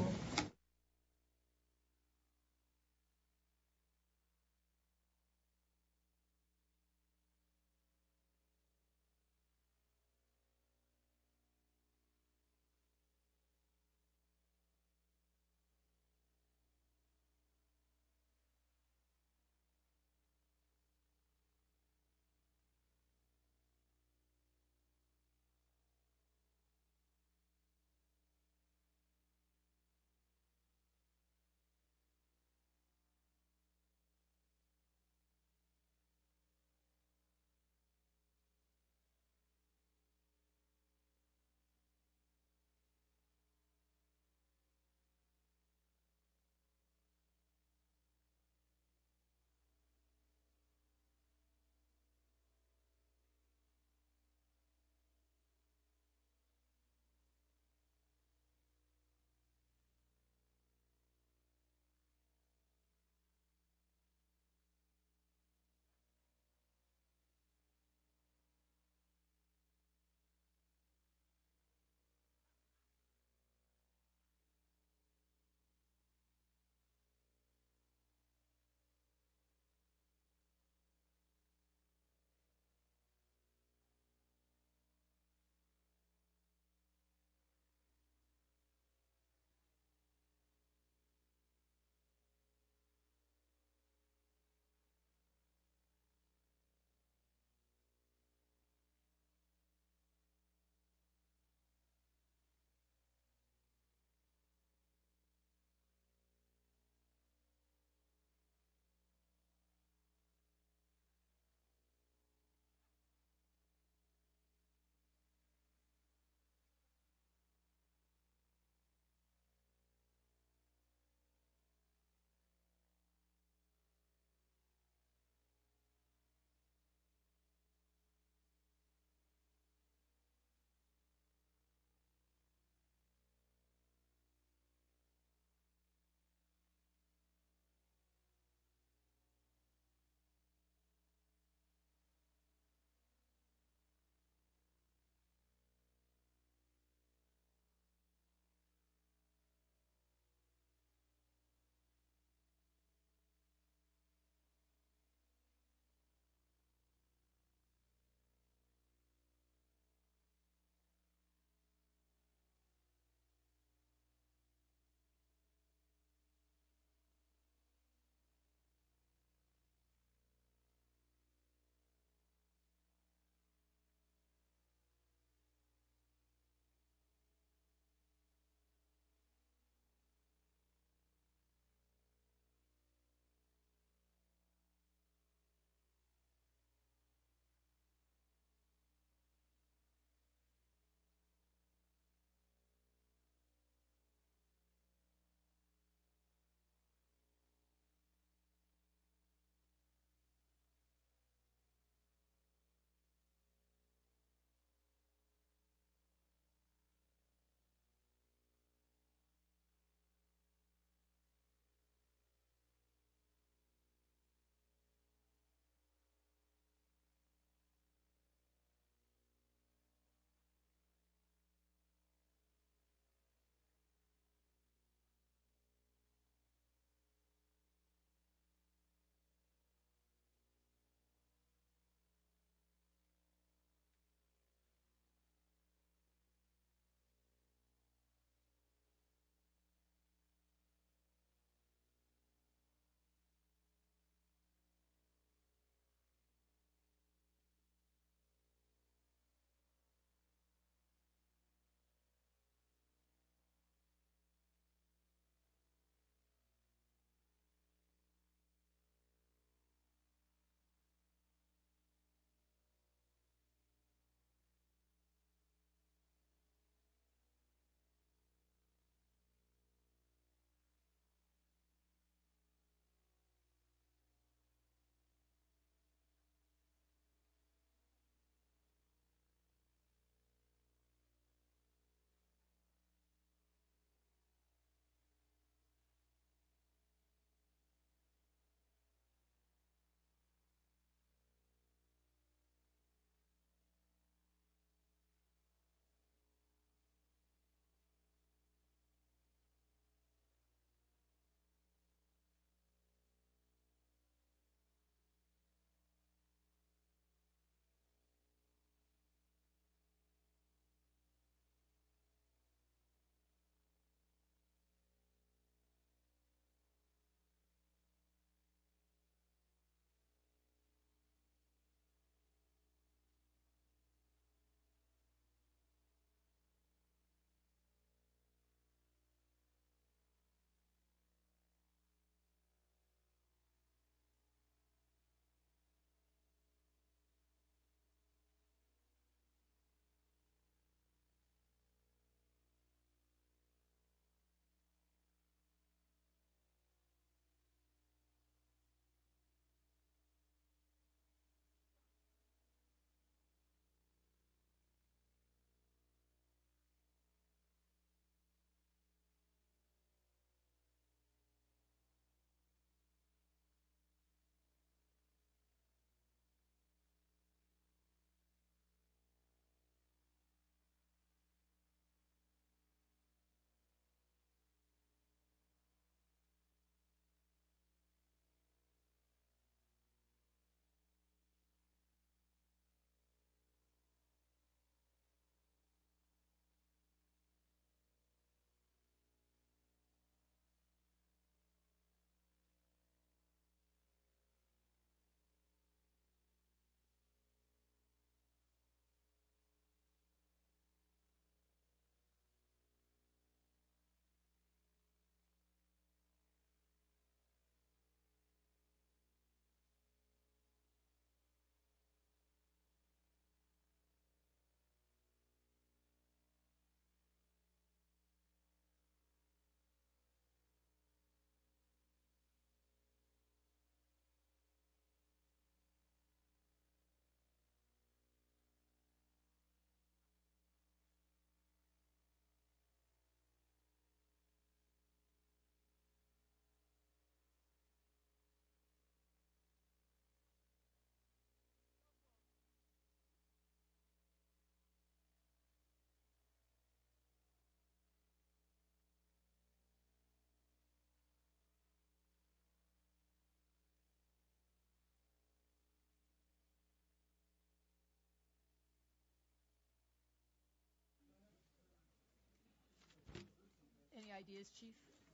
ideas, Chief?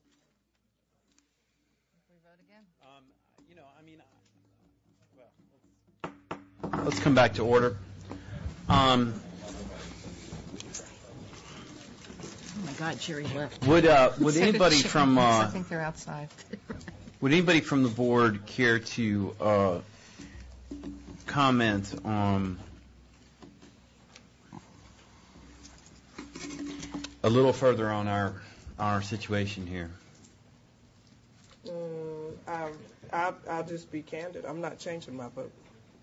We vote again? Let's come back to order. Oh my God, Jerry left. Would anybody from I think they're outside. would anybody from the board care to comment on a little further on our situation here? I'll just be candid. I'm not changing my vote.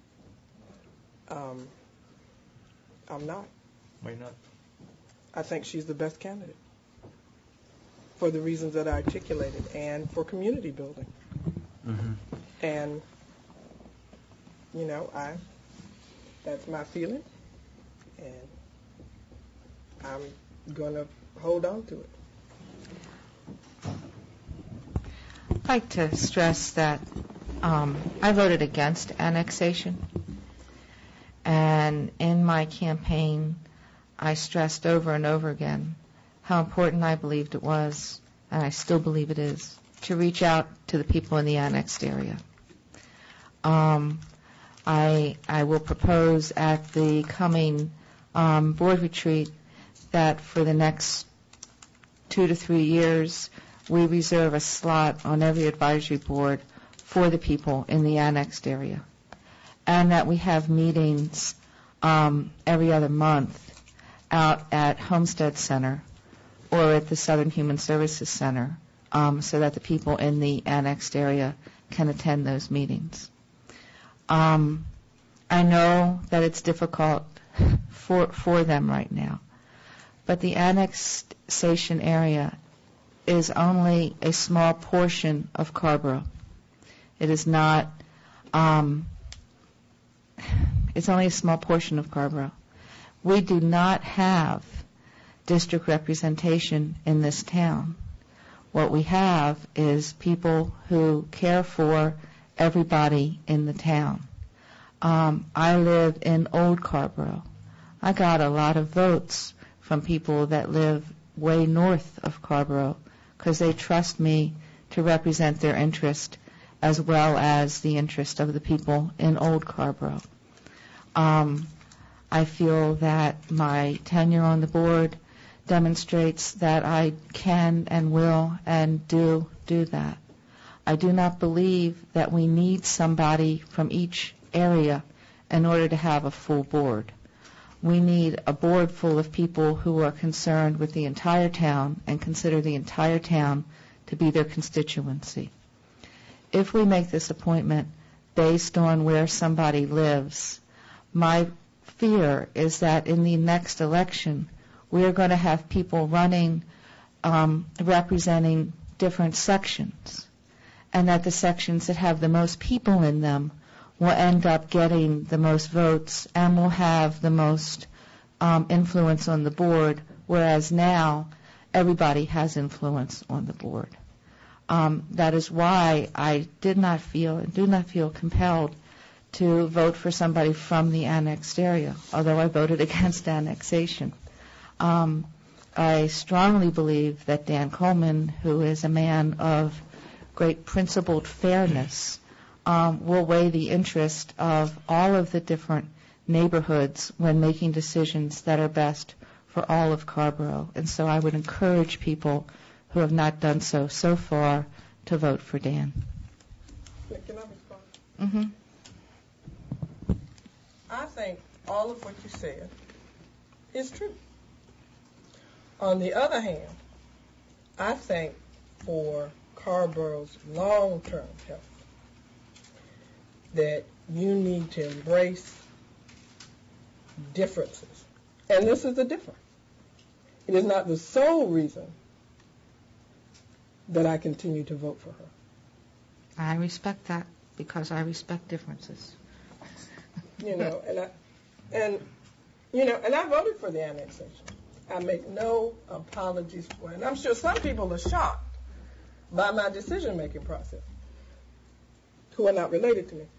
I'm not. Why not? I think she's the best candidate for the reasons that I articulated and for community building. Mm-hmm. And, that's my feeling, and I'm going to hold on to it. I'd like to stress that I voted against annexation, and in my campaign, I stressed over and over again how important I believed it was, and I still believe it is, to reach out to the people in the annexed area. I will propose at the coming board retreat that for the next 2 to 3 years, we reserve a slot on every advisory board for the people in the annexed area, and that we have meetings every other month out at Homestead Center or at the Southern Human Services Center so that the people in the annexed area can attend those meetings. I know that it's difficult for them right now, but the annexation area is only a small portion of Carrboro. It is not, it's only a small portion of Carrboro. We do not have district representation in this town. What we have is people who care for everybody in the town. I live in Old Carrboro. I got a lot of votes from people that live way north of Carrboro because they trust me to represent their interest as well as the interest of the people in Old Carrboro. I feel that my tenure on the board demonstrates that I can and will and do that. I do not believe that we need somebody from each area in order to have a full board. We need a board full of people who are concerned with the entire town and consider the entire town to be their constituency. If we make this appointment based on where somebody lives, my fear is that in the next election, we are going to have people running, representing different sections, and that the sections that have the most people in them will end up getting the most votes and will have the most influence on the board, whereas now everybody has influence on the board. That is why I did not feel and do not feel compelled to vote for somebody from the annexed area, although I voted against annexation. I strongly believe that Dan Coleman, who is a man of great principled fairness, will weigh the interest of all of the different neighborhoods when making decisions that are best for all of Carrboro. And so I would encourage people who have not done so far to vote for Dan. Can I respond? Mm-hmm. I think all of what you said is true. On the other hand, I think for Carrboro's long-term health, that you need to embrace differences. And this is the difference. It is not the sole reason that I continue to vote for her. I respect that because I respect differences. And I voted for the annexation. I make no apologies for it. And I'm sure some people are shocked by my decision-making process who are not related to me.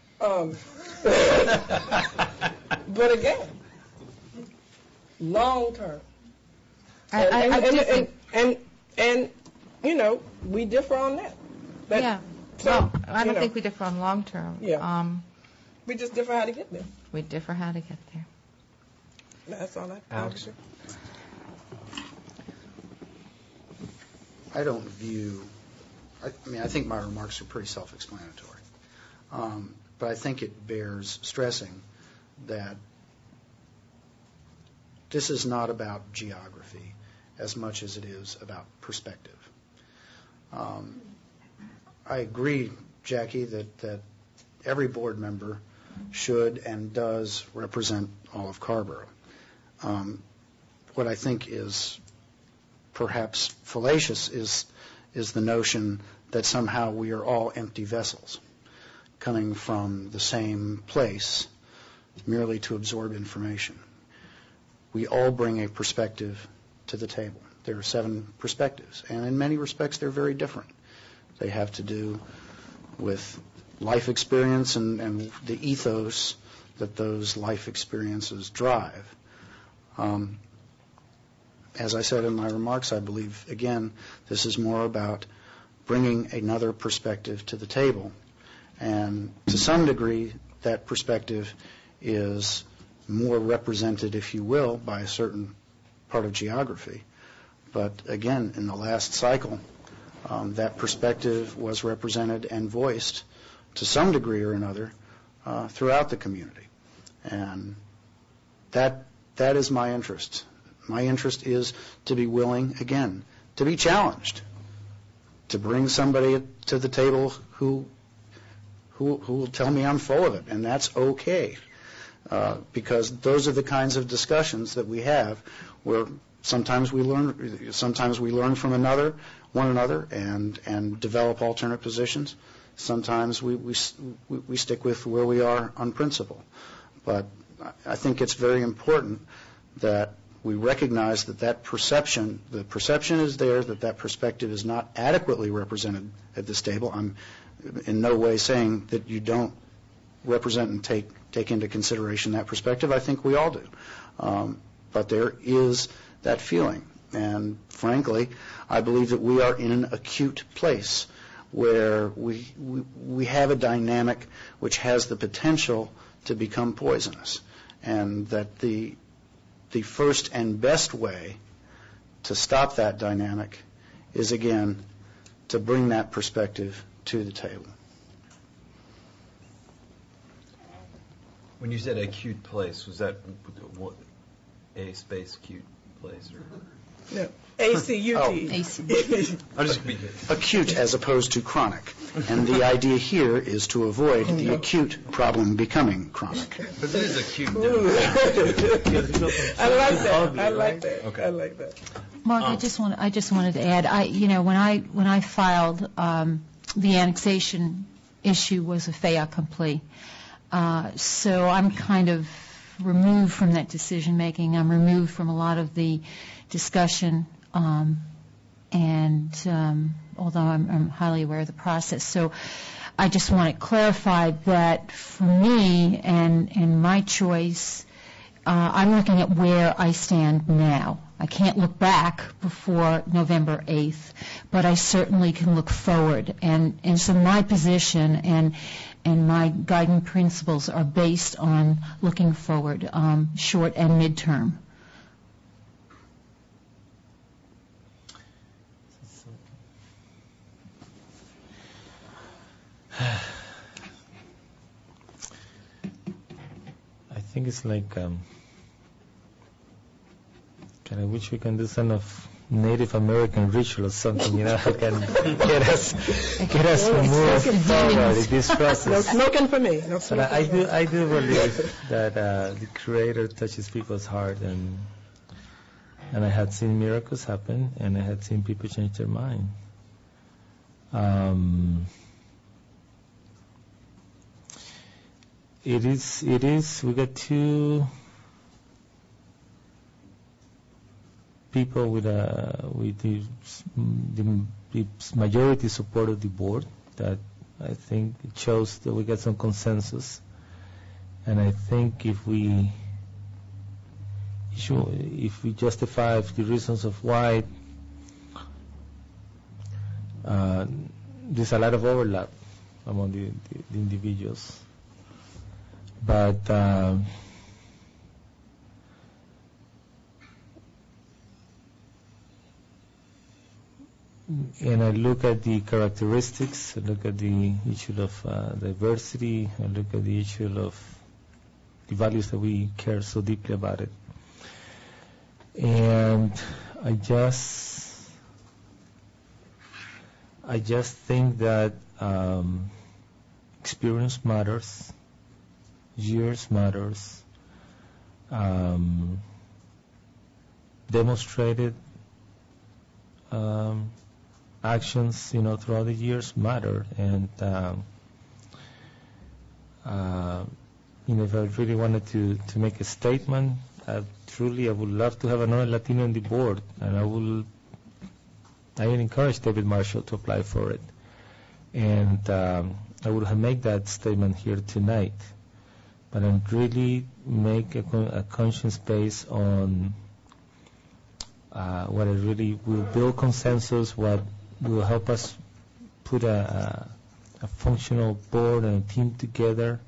But again, long term. And, we differ on that. Yeah. So, Well, I don't think we differ on long term. Yeah. We just differ how to get there. We differ how to get there. That's all I Alex? I don't view, I think my remarks are pretty self-explanatory. But I think it bears stressing that this is not about geography as much as it is about perspective. I agree, Jackie, that every board member should and does represent all of Carrboro. What I think is perhaps fallacious is the notion that somehow we are all empty vessels coming from the same place merely to absorb information. We all bring a perspective to the table. There are 7 perspectives, and in many respects they're very different. They have to do with life experience and the ethos that those life experiences drive. As I said in my remarks, I believe, again, this is more about bringing another perspective to the table. And to some degree, that perspective is more represented, if you will, by a certain part of geography. But again, in the last cycle, that perspective was represented and voiced to some degree or another throughout the community. And that is my interest. My interest is to be willing, again, to be challenged, to bring somebody to the table who will tell me I'm full of it, and that's okay. Because those are the kinds of discussions that we have where sometimes we learn from one another and develop alternate positions. Sometimes we stick with where we are on principle. But I think it's very important that we recognize that perception, the perception is there, that perspective is not adequately represented at this table. I'm in no way saying that you don't represent and take into consideration that perspective. I think we all do. But there is that feeling. And frankly, I believe that we are in an acute place where we have a dynamic which has the potential to become poisonous. And that the first and best way to stop that dynamic is, again, to bring that perspective to the table. When you said acute place, was that what, a space acute place? Or? No. A-C-U-T. I'm just acute as opposed to chronic. And the idea here is to avoid the acute problem becoming chronic. But it is acute. I like that. Okay. I like that. Mark, I just wanted to add, when I filed the annexation issue was a fait accompli. So I'm kind of removed from that decision making. I'm removed from a lot of the discussion, and although I'm highly aware of the process. So I just want to clarify that for me and my choice, I'm looking at where I stand now. I can't look back before November 8th, but I certainly can look forward. And so my position and my guiding principles are based on looking forward, short and midterm. I think it's like kind of wish we can do some of Native American ritual or something, that can get us move forward in this process. No smoking for me. No But smoking. I do believe that the Creator touches people's heart, and I had seen miracles happen, and I had seen people change their mind. It is. We got 2 people with the majority support of the board that I think it shows that we got some consensus. And I think if we justify the reasons of why there's a lot of overlap among the individuals. But and I look at the characteristics, I look at the issue of diversity, I look at the issue of the values that we care so deeply about it. And I just think that experience matters, years matters, demonstrated actions, throughout the years matter. And if I really wanted to make a statement, I would love to have another Latino on the board, and I would encourage David Marshall to apply for it. And I would have made that statement here tonight. But I'm really make a conscious base on what I really will build consensus, what will help us put a functional board and a team together.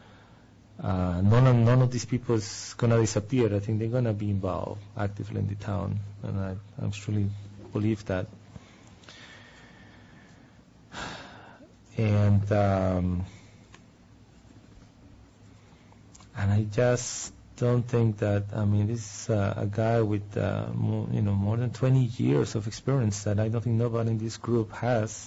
None of these people is going to disappear. I think they're going to be involved actively in the town, and I truly believe that. And I just don't think that, this is a guy with, more than 20 years of experience that I don't think nobody in this group has,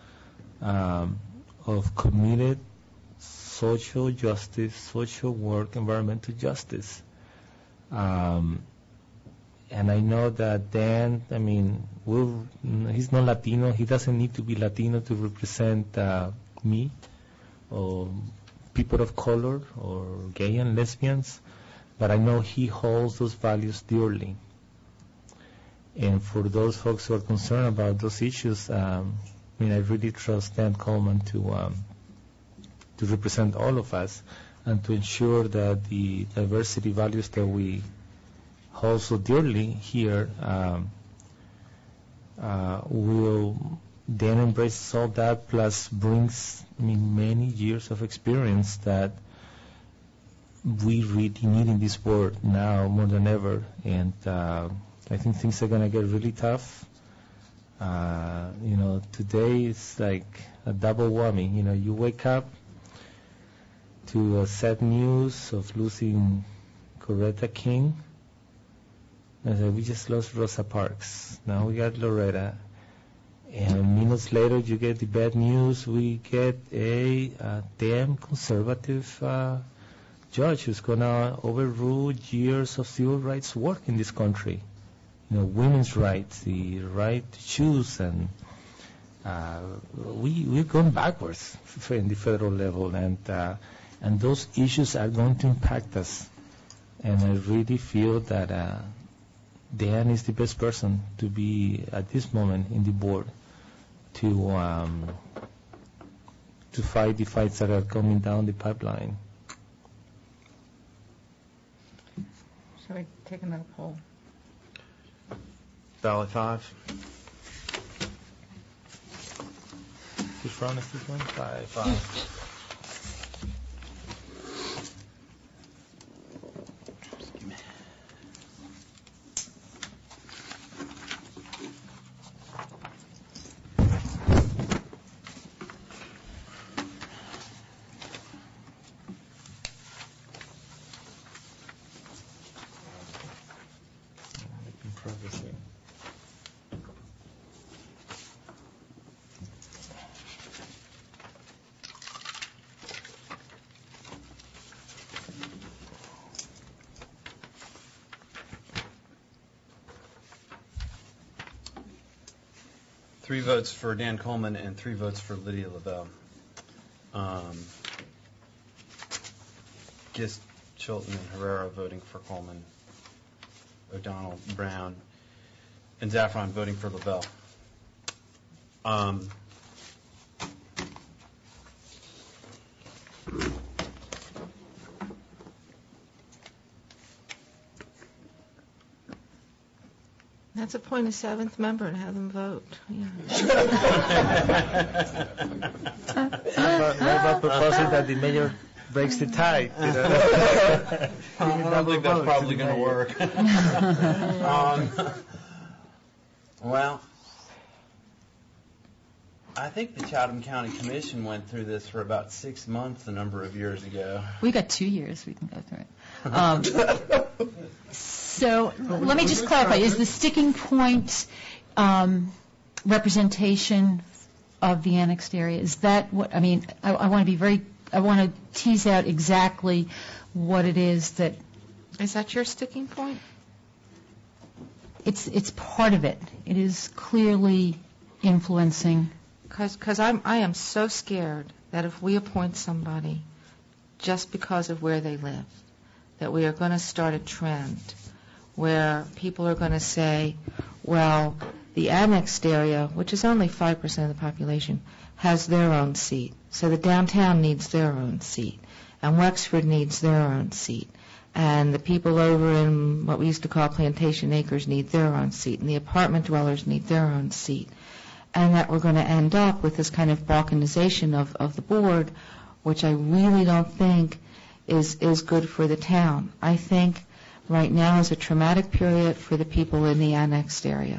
of committed social justice, social work, environmental justice. And I know that Dan, he's not Latino. He doesn't need to be Latino to represent me or people of color or gay and lesbians. But I know he holds those values dearly. And for those folks who are concerned about those issues, I really trust Dan Coleman to represent all of us and to ensure that the diversity values that we hold so dearly here will then embrace all that, plus brings many years of experience that we really need in this world now more than ever. And I think things are going to get really tough. Today is like a double whammy. You wake up to sad news of losing Coretta King. We just lost Rosa Parks. Now we got Loretta. And minutes later, you get the bad news. We get a damn conservative judge who's going to overrule years of civil rights work in this country. Women's rights, the right to choose, and we've gone backwards in the federal level, and those issues are going to impact us. And I really feel that Dan is the best person to be at this moment in the board to fight the fights that are coming down the pipeline. Shall we take another poll? Ballot 5. Which round is this one? 5. Three votes for Dan Coleman and 3 votes for Lydia Lavelle. Gist, Chilton, and Herrera voting for Coleman. O'Donnell, Brown, and Zaffron voting for Lavelle. That's a point of seventh member to have them vote. Yeah. What about proposing that the mayor breaks the tie? I don't think that's probably going to work. Well, I think the Chatham County Commission went through this for about 6 months a number of years ago. We got 2 years. We can go through it. So let me just clarify. Is the sticking point representation of the annexed area? Is that what, I mean, I want to tease out exactly what it is that. Is that your sticking point? It's part of it. It is clearly influencing. Because I am so scared that if we appoint somebody just because of where they live, that we are going to start a trend where people are going to say, well, the annexed area, which is only 5% of the population, has their own seat. So the downtown needs their own seat, and Wexford needs their own seat, and the people over in what we used to call Plantation Acres need their own seat, and the apartment dwellers need their own seat. And that we're going to end up with this kind of balkanization of the board, which I really don't think is good for the town. I think right now is a traumatic period for the people in the annexed area.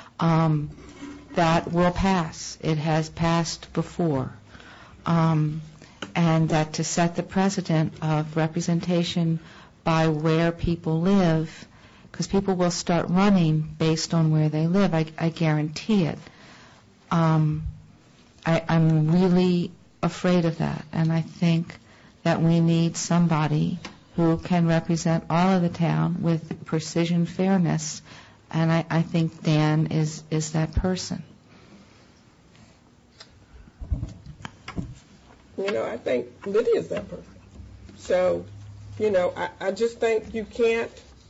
That will pass. It has passed before. And that to set the precedent of representation by where people live, because people will start running based on where they live, I guarantee it. I'm really afraid of that, and I think that we need somebody who can represent all of the town with precision fairness, and I think Dan is that person. I think Lydia's that person. So, I just think you can't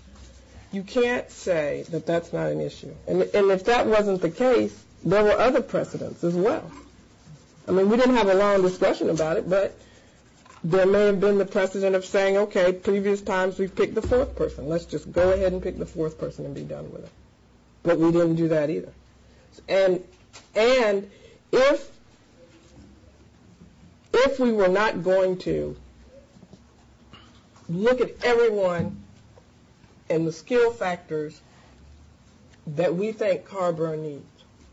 say that that's not an issue. And if that wasn't the case, there were other precedents as well. I mean, we didn't have a long discussion about it, but there may have been the precedent of saying, okay, previous times we've picked the fourth person. Let's just go ahead and pick the fourth person and be done with it. But we didn't do that either. And if we were not going to look at everyone and the skill factors that we think Carrboro needs,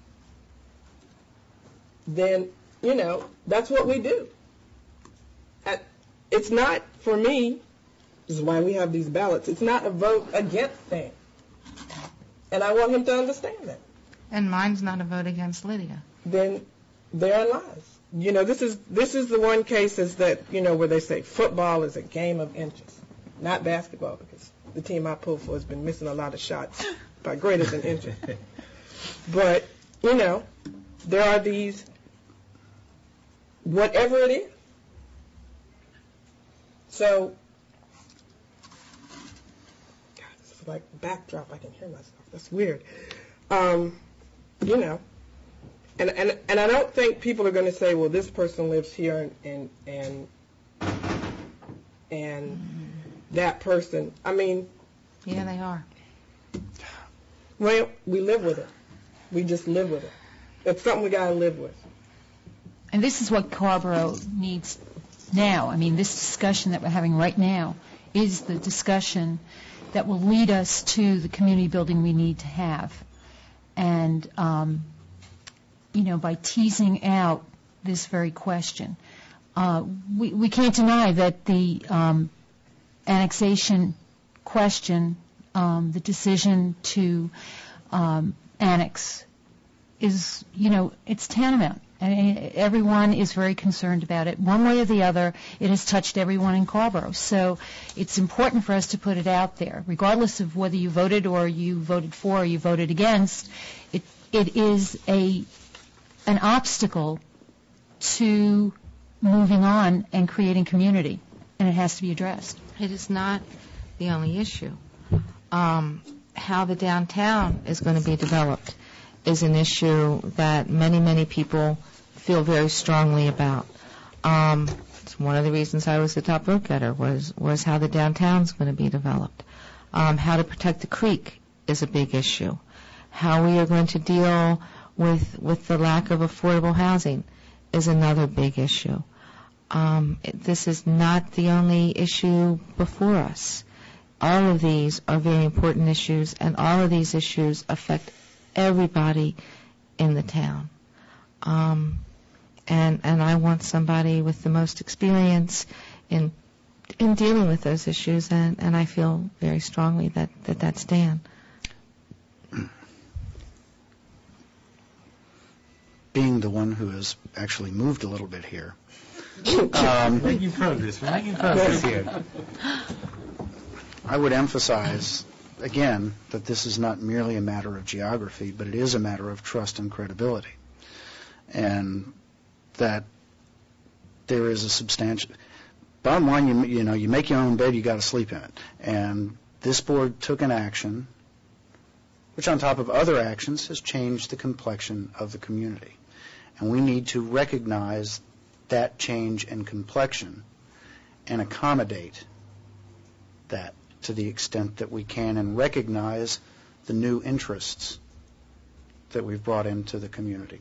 then, that's what we do. It's not, for me, this is why we have these ballots, it's not a vote against things. And I want him to understand that. And mine's not a vote against Lydia. Then therein lies. This is the one case is that, where they say football is a game of inches, not basketball, because the team I pull for has been missing a lot of shots by greater than inches. But, there are these, whatever it is. So, God, this is like backdrop. I can hear myself. That's weird. And I don't think people are going to say, well, this person lives here and that person. I mean. Yeah, they are. Well, we live with it. We just live with it. It's something we got to live with. And this is what Carrboro needs now. I mean, this discussion that we're having right now is the discussion that will lead us to the community building we need to have. And, by teasing out this very question, we can't deny that the annexation question, the decision to annex is, it's tantamount. And everyone is very concerned about it. One way or the other, it has touched everyone in Carrboro. So it's important for us to put it out there. Regardless of whether you voted or you voted for or you voted against, it is an obstacle to moving on and creating community, and it has to be addressed. It is not the only issue. How the downtown is going to be developed is an issue that many, many people feel very strongly about. It's one of the reasons I was the top vote getter was how the downtown's going to be developed. How to protect the creek is a big issue. How we are going to deal with the lack of affordable housing is another big issue. This is not the only issue before us. All of these are very important issues, and all of these issues affect everybody in the town. And I want somebody with the most experience in dealing with those issues, and I feel very strongly that that's Dan. Being the one who has actually moved a little bit here, Making progress. We're making progress here. I would emphasize, again, that this is not merely a matter of geography, but it is a matter of trust and credibility. And that there is a substantial... Bottom line, you make your own bed, you got to sleep in it. And this board took an action, which on top of other actions has changed the complexion of the community. And we need to recognize that change in complexion and accommodate that to the extent that we can, and recognize the new interests that we've brought into the community.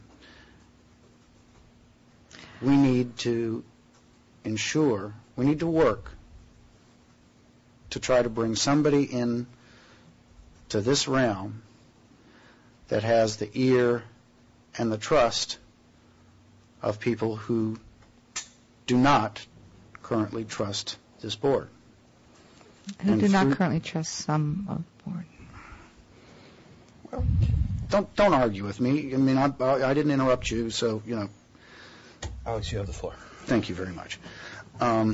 We need to ensure, we need to work to try to bring somebody in to this realm that has the ear and the trust of people who do not currently trust this board. Who And do not through- currently trust some of the board. Well, don't argue with me. I mean, I didn't interrupt you, so, Alex, you have the floor. thank you very much. And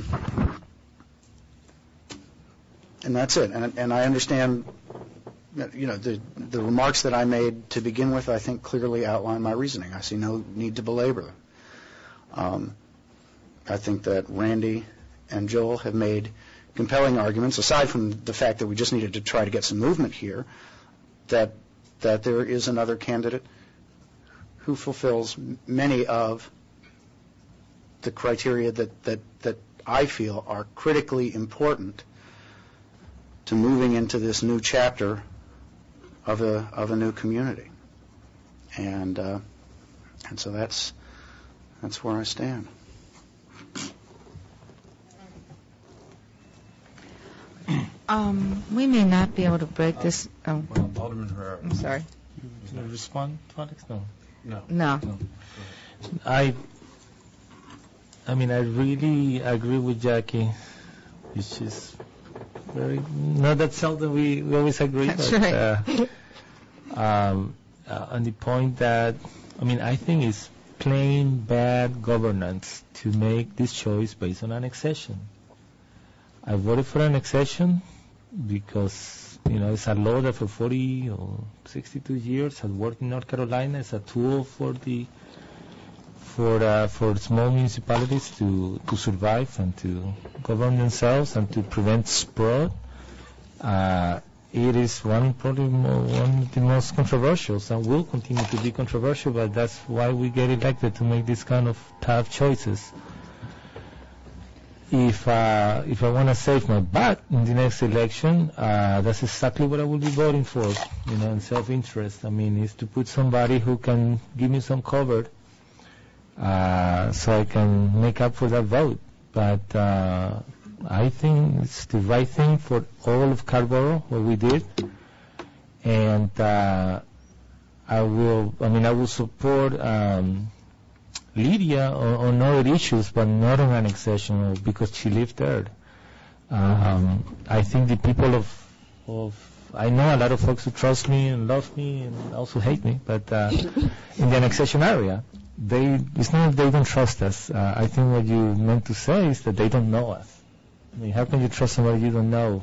that's it. And I understand, the remarks that I made to begin with, I think clearly outline my reasoning. I see no need to belabor them. I think that Randy and Joel have made compelling arguments, aside from the fact that we just needed to try to get some movement here, that there is another candidate who fulfills many of the criteria that I feel are critically important to moving into this new chapter of a new community. And so that's where I stand. We may not be able to break this. Oh, Alderman Herrera. I'm sorry. Can I respond to Alex? No. No. I mean, I really agree with Jackie. It's just not that seldom we always agree. That's but, right. On the point that, I think it's plain bad governance to make this choice based on annexation. I voted for annexation because, it's a law that for 40 or 62 years has worked in North Carolina. It's a tool for small municipalities to survive and to govern themselves and to prevent spread. It is probably one of the most controversial and will continue to be controversial, but that's why we get elected, to make this kind of tough choices. If I want to save my butt in the next election, that's exactly what I will be voting for, in self-interest. Is to put somebody who can give me some cover so I can make up for that vote. But I think it's the right thing for all of Scarborough, what we did. And I will support Lydia on other issues, but not on annexation, because she lived there. I think the people I know a lot of folks who trust me and love me and also hate me, but in the annexation area, it's not that they don't trust us. I think what you meant to say is that they don't know us. How can you trust somebody you don't know?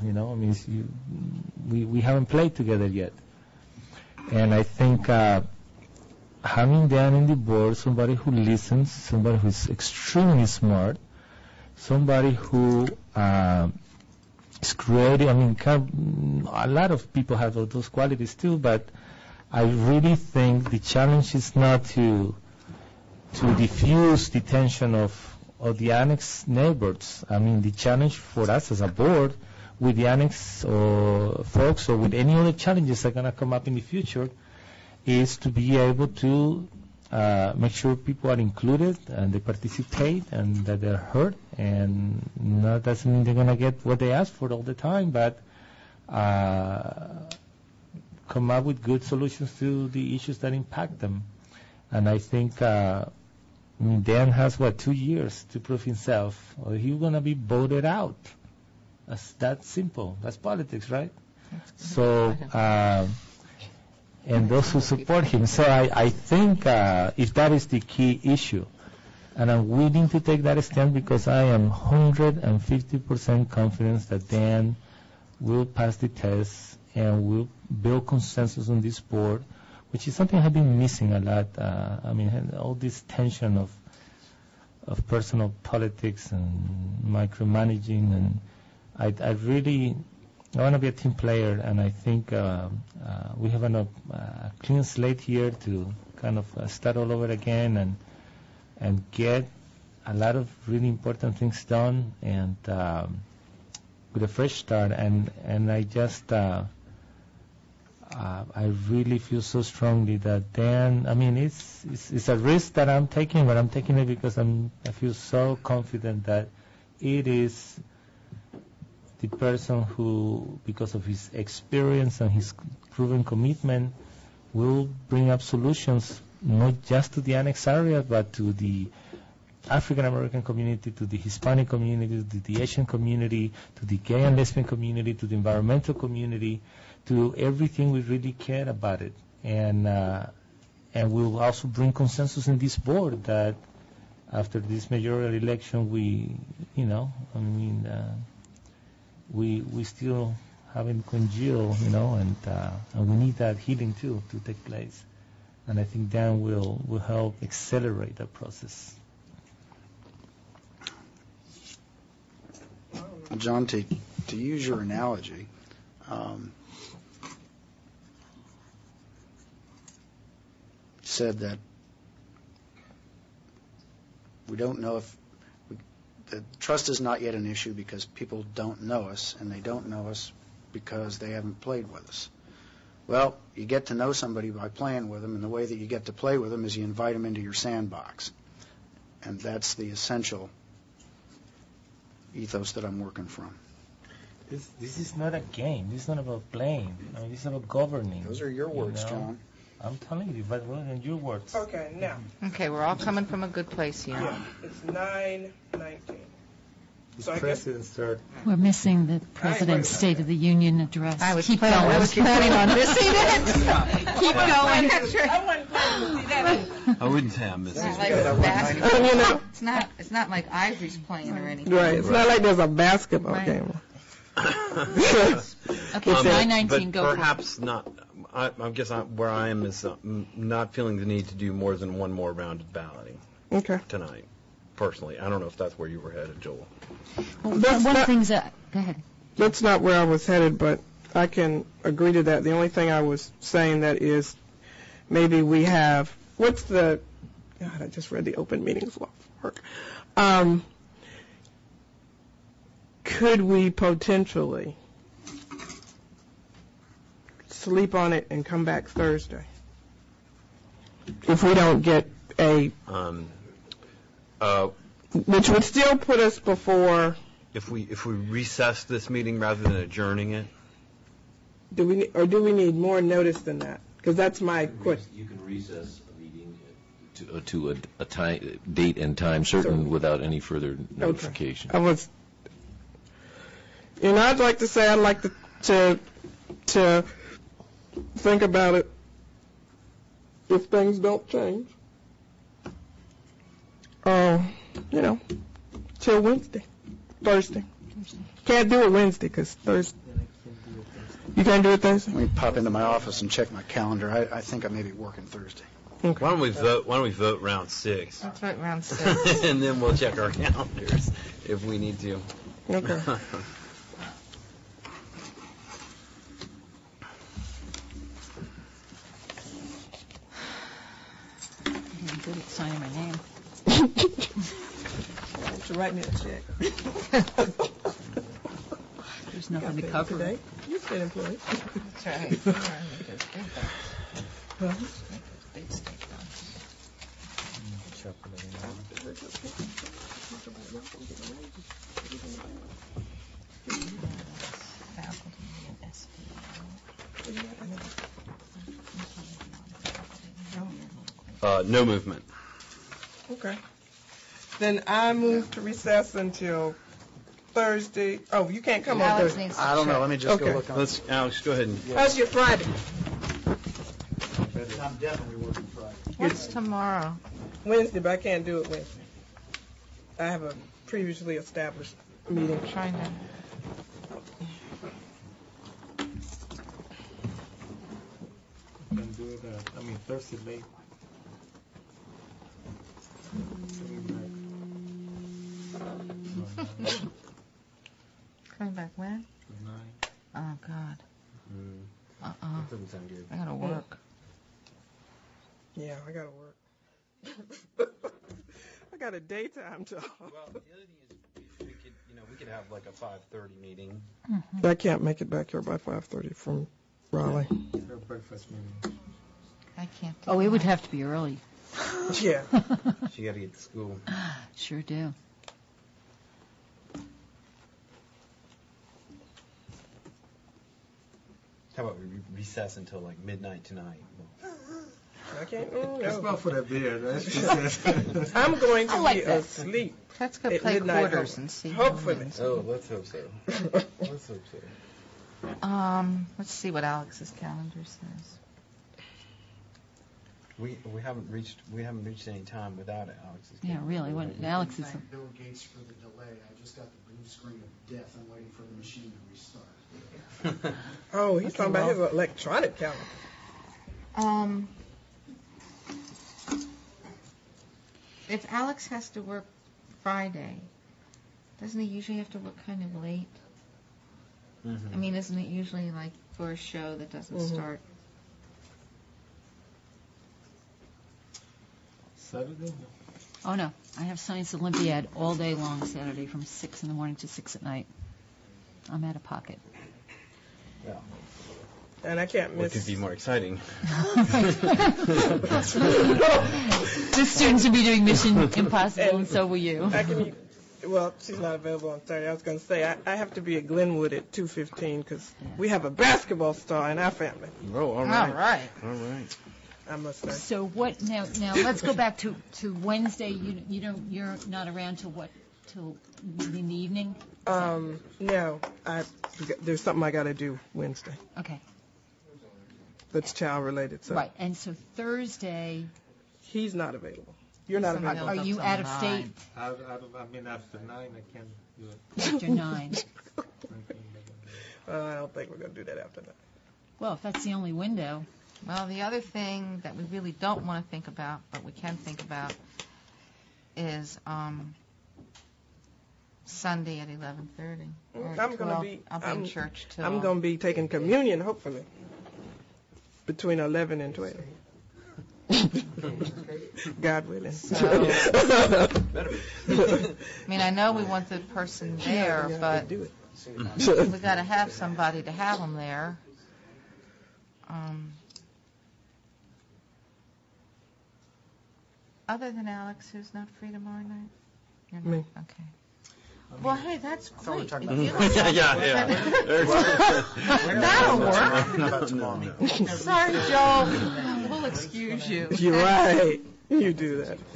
We haven't played together yet. And I think having Dan in the board, somebody who listens, somebody who is extremely smart, somebody who is creative. A lot of people have those qualities too, but I really think the challenge is not to diffuse the tension of the annex neighbors. The challenge for us as a board with the annex or folks, or with any other challenges that are going to come up in the future, is to be able to make sure people are included and they participate and that they're heard. And that doesn't mean they're going to get what they ask for all the time, but come up with good solutions to the issues that impact them. And I think Dan has, 2 years to prove himself, or he's going to be voted out. That's that simple. That's politics, right? So, and those who support him. So I think if that is the key issue, and I'm willing to take that stand because I am 150% confident that Dan will pass the test and will build consensus on this board, which is something I've been missing a lot. All this tension of personal politics and micromanaging, and I want to be a team player, and I think we have a clean slate here to kind of start all over again and get a lot of really important things done, and with a fresh start. And I just I really feel so strongly that Dan, it's a risk that I'm taking, but I'm taking it because I feel so confident that it is the person who, because of his experience and his proven commitment, will bring up solutions not just to the annex area, but to the African American community, to the Hispanic community, to the Asian community, to the gay and lesbian community, to the environmental community, to everything we really care about it. And we'll also bring consensus in this board that after this mayoral election, we still haven't congealed, and we need that healing too to take place. And I think Dan will help accelerate that process. John, to use your analogy, said that we don't know if the trust is not yet an issue because people don't know us, and they don't know us because they haven't played with us. Well, you get to know somebody by playing with them, and the way that you get to play with them is you invite them into your sandbox. And that's the essential ethos that I'm working from. This is not a game. This is not about playing. This is about governing. Those are your words, John. I'm telling you, but what are your words? Okay, now. Okay, we're all coming from a good place here. Yeah, it's 9:19. So President's third. We're missing the President's State of the Union address. I was Keep planning on missing it. Keep going. I wasn't planning to see that. I wouldn't say I'm missing It's it. not like basketball. It's not like Ivory's playing or anything. Right, it's not like there's a basketball Right. game. Okay, 9:19, go for it. Perhaps not. I guess where I am is not feeling the need to do more than one more round of balloting Okay. tonight. Personally, I don't know if that's where you were headed, Joel. Well, That's one of not- the things that, go ahead. That's not where I was headed, but I can agree to that. The only thing I was saying that is maybe we have, God, I just read the open meetings law. Could we potentially sleep on it and come back Thursday if we don't get which would still put us before. If we recess this meeting rather than adjourning it, Do we need more notice than that? Because that's my question. You can recess a meeting to a time, date and time certain without any further notification. Okay. I'd like to say I'd like to think about it if things don't change. Till Thursday. Can't do it Wednesday because Thursday. You can't do it Thursday? Let me pop into my office and check my calendar. I think I may be working Thursday. Okay. why don't we vote round 6? That's right, round 6. And then we'll check our calendars if we need to. Okay. I'm good at signing my name. To write me a check. There's nothing to cover. Today. You stay employed. That's right. Big steak done. No movement. Okay. Then I move to recess until Thursday. Oh, you can't come on Alex Thursday. needs to I don't know, check. let me just Okay. go look on. Alex, go ahead and. How's your Friday? I'm definitely working Friday. What's tomorrow? Wednesday, but I can't do it Wednesday. I have a previously established meeting. I'm trying to. Can do it, Thursday late. Coming back when? 9. Oh, God. That doesn't sound good. I gotta work. Yeah, I gotta work. I got a daytime job. Well, the other thing is, we could have like a 5:30 meeting. I can't make it back here by 5:30 from Raleigh. Breakfast meeting. I can't do Oh, it would that. have to be early. Yeah. She got to get to school. Sure do. How about we recess until like midnight tonight? I can't. It's No. not for the beer. That's I'm going to I like be that. asleep. Let's go At play midnight, quarters and see. who hopefully. wins. Oh, let's hope so. Let's hope so. Let's see what Alex's calendar says. We haven't reached any time without Alex's. Yeah, really. What Alex is. Thank Bill Gates for the delay. I just got the blue screen of death. I'm waiting for the machine to restart. Oh, he's talking about his electronic calendar. If Alex has to work Friday, doesn't he usually have to work kind of late? I mean, isn't it usually like for a show that doesn't start? Saturday? Oh, no. I have Science Olympiad all day long Saturday from 6 in the morning to 6 at night. I'm out of pocket. Yeah. And I can't What miss. could be more exciting? The students will be doing Mission Impossible, and so will you. I can. Well, she's not available on Saturday. I was going to say I have to be at Glenwood at 2:15 because we have a basketball star in our family. Oh, all All right. All right. I must say. So what now? Now let's go back to Wednesday. You're not around till what? Till in the evening? No, there's something I got to do Wednesday Okay. that's child related. So Right. And so Thursday, he's not available. You're not Somebody available. are you out of state After 9, I can't do it. after 9? I don't think we're going to do that after that. Well, if that's the only window. Well, the other thing that we really don't want to think about, but we can think about, is Sunday at 11:30. or I'm going to 12. be. I'll be in church till. I'm going to be taking communion, hopefully, between 11 and 12. God willing. I mean, I know we want the person there, but do it. we got to have somebody to have them there. Other than Alex, who's not free tomorrow night? You're not? Me. Okay. Well, hey, that's thought we were great. talking If about- you don't- That'll work. Not about tomorrow. Sorry, Joe. We'll excuse you. You're right. You do that.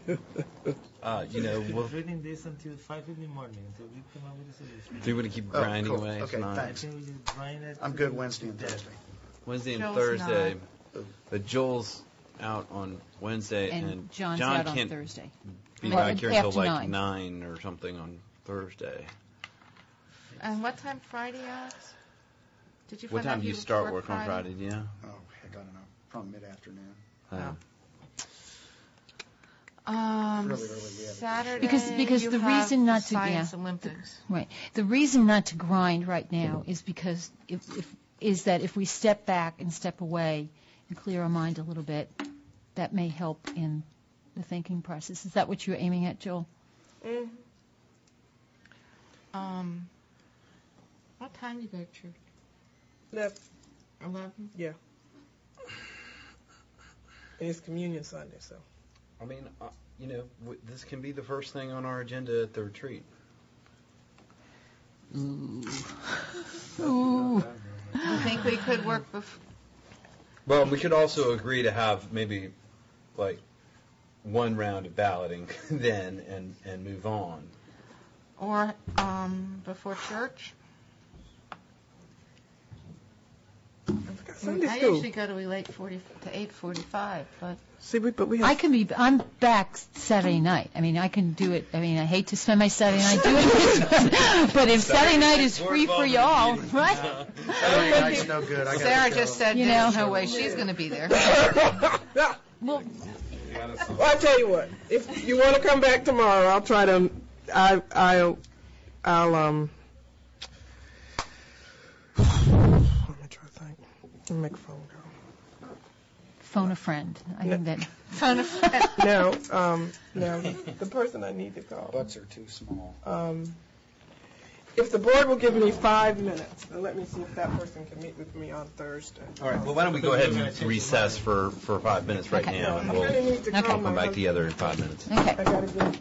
We're Reading this until 5 in the morning until we come up with a solution. going to keep Oh, grinding cool. away Okay, tonight. I thanks. think we should grind it. I'm good Wednesday and Thursday. Wednesday and Joel's Thursday. But Joel's out on Wednesday, And John's John out on can't Thursday. be Well, back here until after like 9. 9 or something on Thursday. And what time Friday, Alex? Did you What find out time do you would start work work on Friday? Do you know? Oh, heck, I don't know. Probably mid-afternoon. Really early, we have- Saturday. Because you the have reason not to- Science yeah. Olympics. Right. The reason not to grind right now is because if we step back and step away and clear our mind a little bit, that may help in the thinking process. Is that what you're aiming at, Joel? What time do you go to church? That's, 11? yeah. And it's Communion Sunday, so. I mean, this can be the first thing on our agenda at the retreat. Ooh. I think we could work before. Well, we could also agree to have maybe like one round of balloting then and move on. Or before church. Sunday I school. usually go to 8:45, but See, but we have. I'm back Saturday night. I mean, I can do it. I mean, I hate to spend my Saturday night doing this, but if Saturday night is free for y'all, right? Saturday night's no good. I gotta Sarah go. just said You there's know. no way she's going to be there. Well, Well, I tell you what. If you want to come back tomorrow, I'll try to. I'll. Let me try to think. Let me make a phone call. phone a friend. I think that. Phone a friend. No, the person I need to call. Butts are too small. If the board will give me 5 minutes, then let me see if that person can meet with me on Thursday. All right. Well, why don't we go ahead and recess for 5 minutes right Okay. now, and I'm we'll going to need to call come my back husband. together in 5 minutes. Okay. I got to get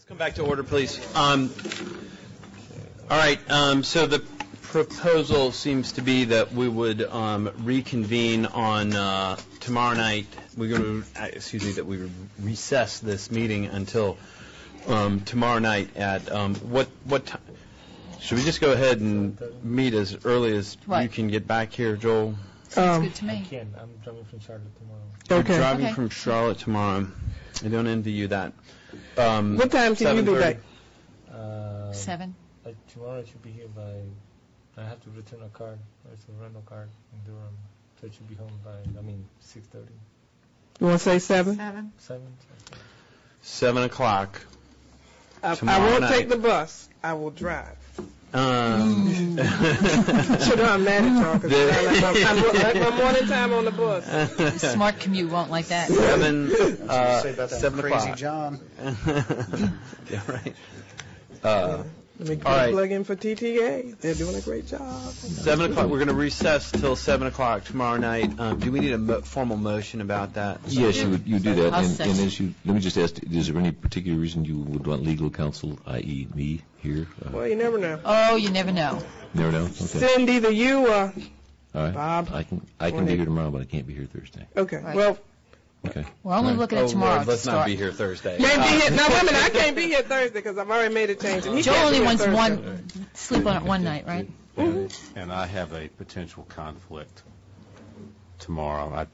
Let's come back to order, please. All right, so the proposal seems to be that we would reconvene on tomorrow night. We're going to, that we would recess this meeting until tomorrow night at what time? Should we just go ahead and meet as early as you can get back here, Joel? Sounds good to me. I'm driving from Charlotte tomorrow. Okay. You're driving from Charlotte tomorrow. I don't envy you that. What time can you be back? 7. Tomorrow I should be here by. I have to return a card. It's a rental card in Durham, so I should be home by 6:30. You want to say 7? 7. 7 o'clock. I tomorrow won't night. take the bus. I will drive. Should I'm mad at y'all because I like my morning time on the bus. Smart commute won't like that. 7 Say about that 7 crazy o'clock. John. Yeah, right. Let me All right. plug in for TTA. They're doing a great job. 7 o'clock. We're going to recess till 7 o'clock tomorrow night. Do we need a formal motion about that? Yes, you do that. I'll And second. as let me just ask, is there any particular reason you would want legal counsel, i.e. me, here? Well, you never know. Oh, you never know. Never know? Okay. Send either you or All right. Bob. I can be here tomorrow, but I can't be here Thursday. Okay. Right. Well, Okay. We're only looking at tomorrow. Lord, let's to not start. be here Thursday. can't be here. No, wait a minute. I can't be here Thursday because I've already made a change. And he Joe can't be only here wants Thursday. sleep on it one night, right? And I have a potential conflict tomorrow.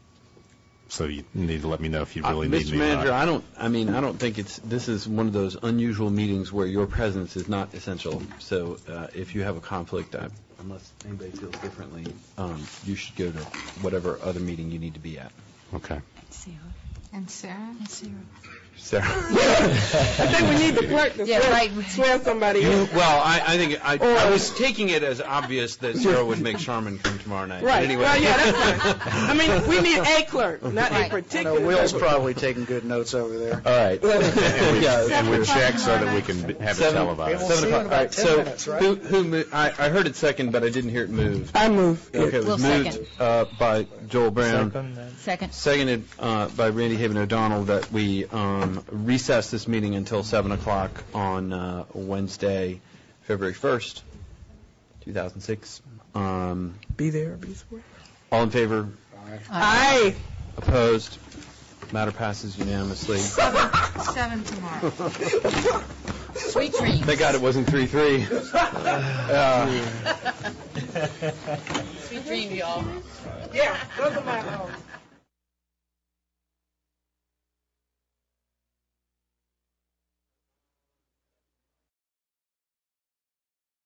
So you need to let me know if you really need Mr. me. Manager, I don't think this is one of those unusual meetings where your presence is not essential. So if you have a conflict, unless anybody feels differently, you should go to whatever other meeting you need to be at. Okay. And Sarah? Sarah? I think we need the clerk to Yeah, right. swear somebody in. Well, I think I was taking it as obvious that Sarah would make Sharman come tomorrow night. But Right. anyway. Well, yeah, that's fine. I mean, we need a clerk, not a Right. particular Will's clerk. probably taking good notes over there. All right. And we check so that we can have it televised. 7 see you in o'clock. about All right. 10 So minutes, right? who moved? I heard it second, but I didn't hear it move. I move. Okay, it was We'll moved by Joel Brown. Second. Seconded by Randy Haven O'Donnell that we recess this meeting until 7 o'clock on Wednesday, February 1st, 2006. Be there or be square. All in favor? Aye. Opposed? Matter passes unanimously. 7 tomorrow. Sweet dreams. Thank God it wasn't 3-3. Sweet dreams, y'all. Yeah, those are my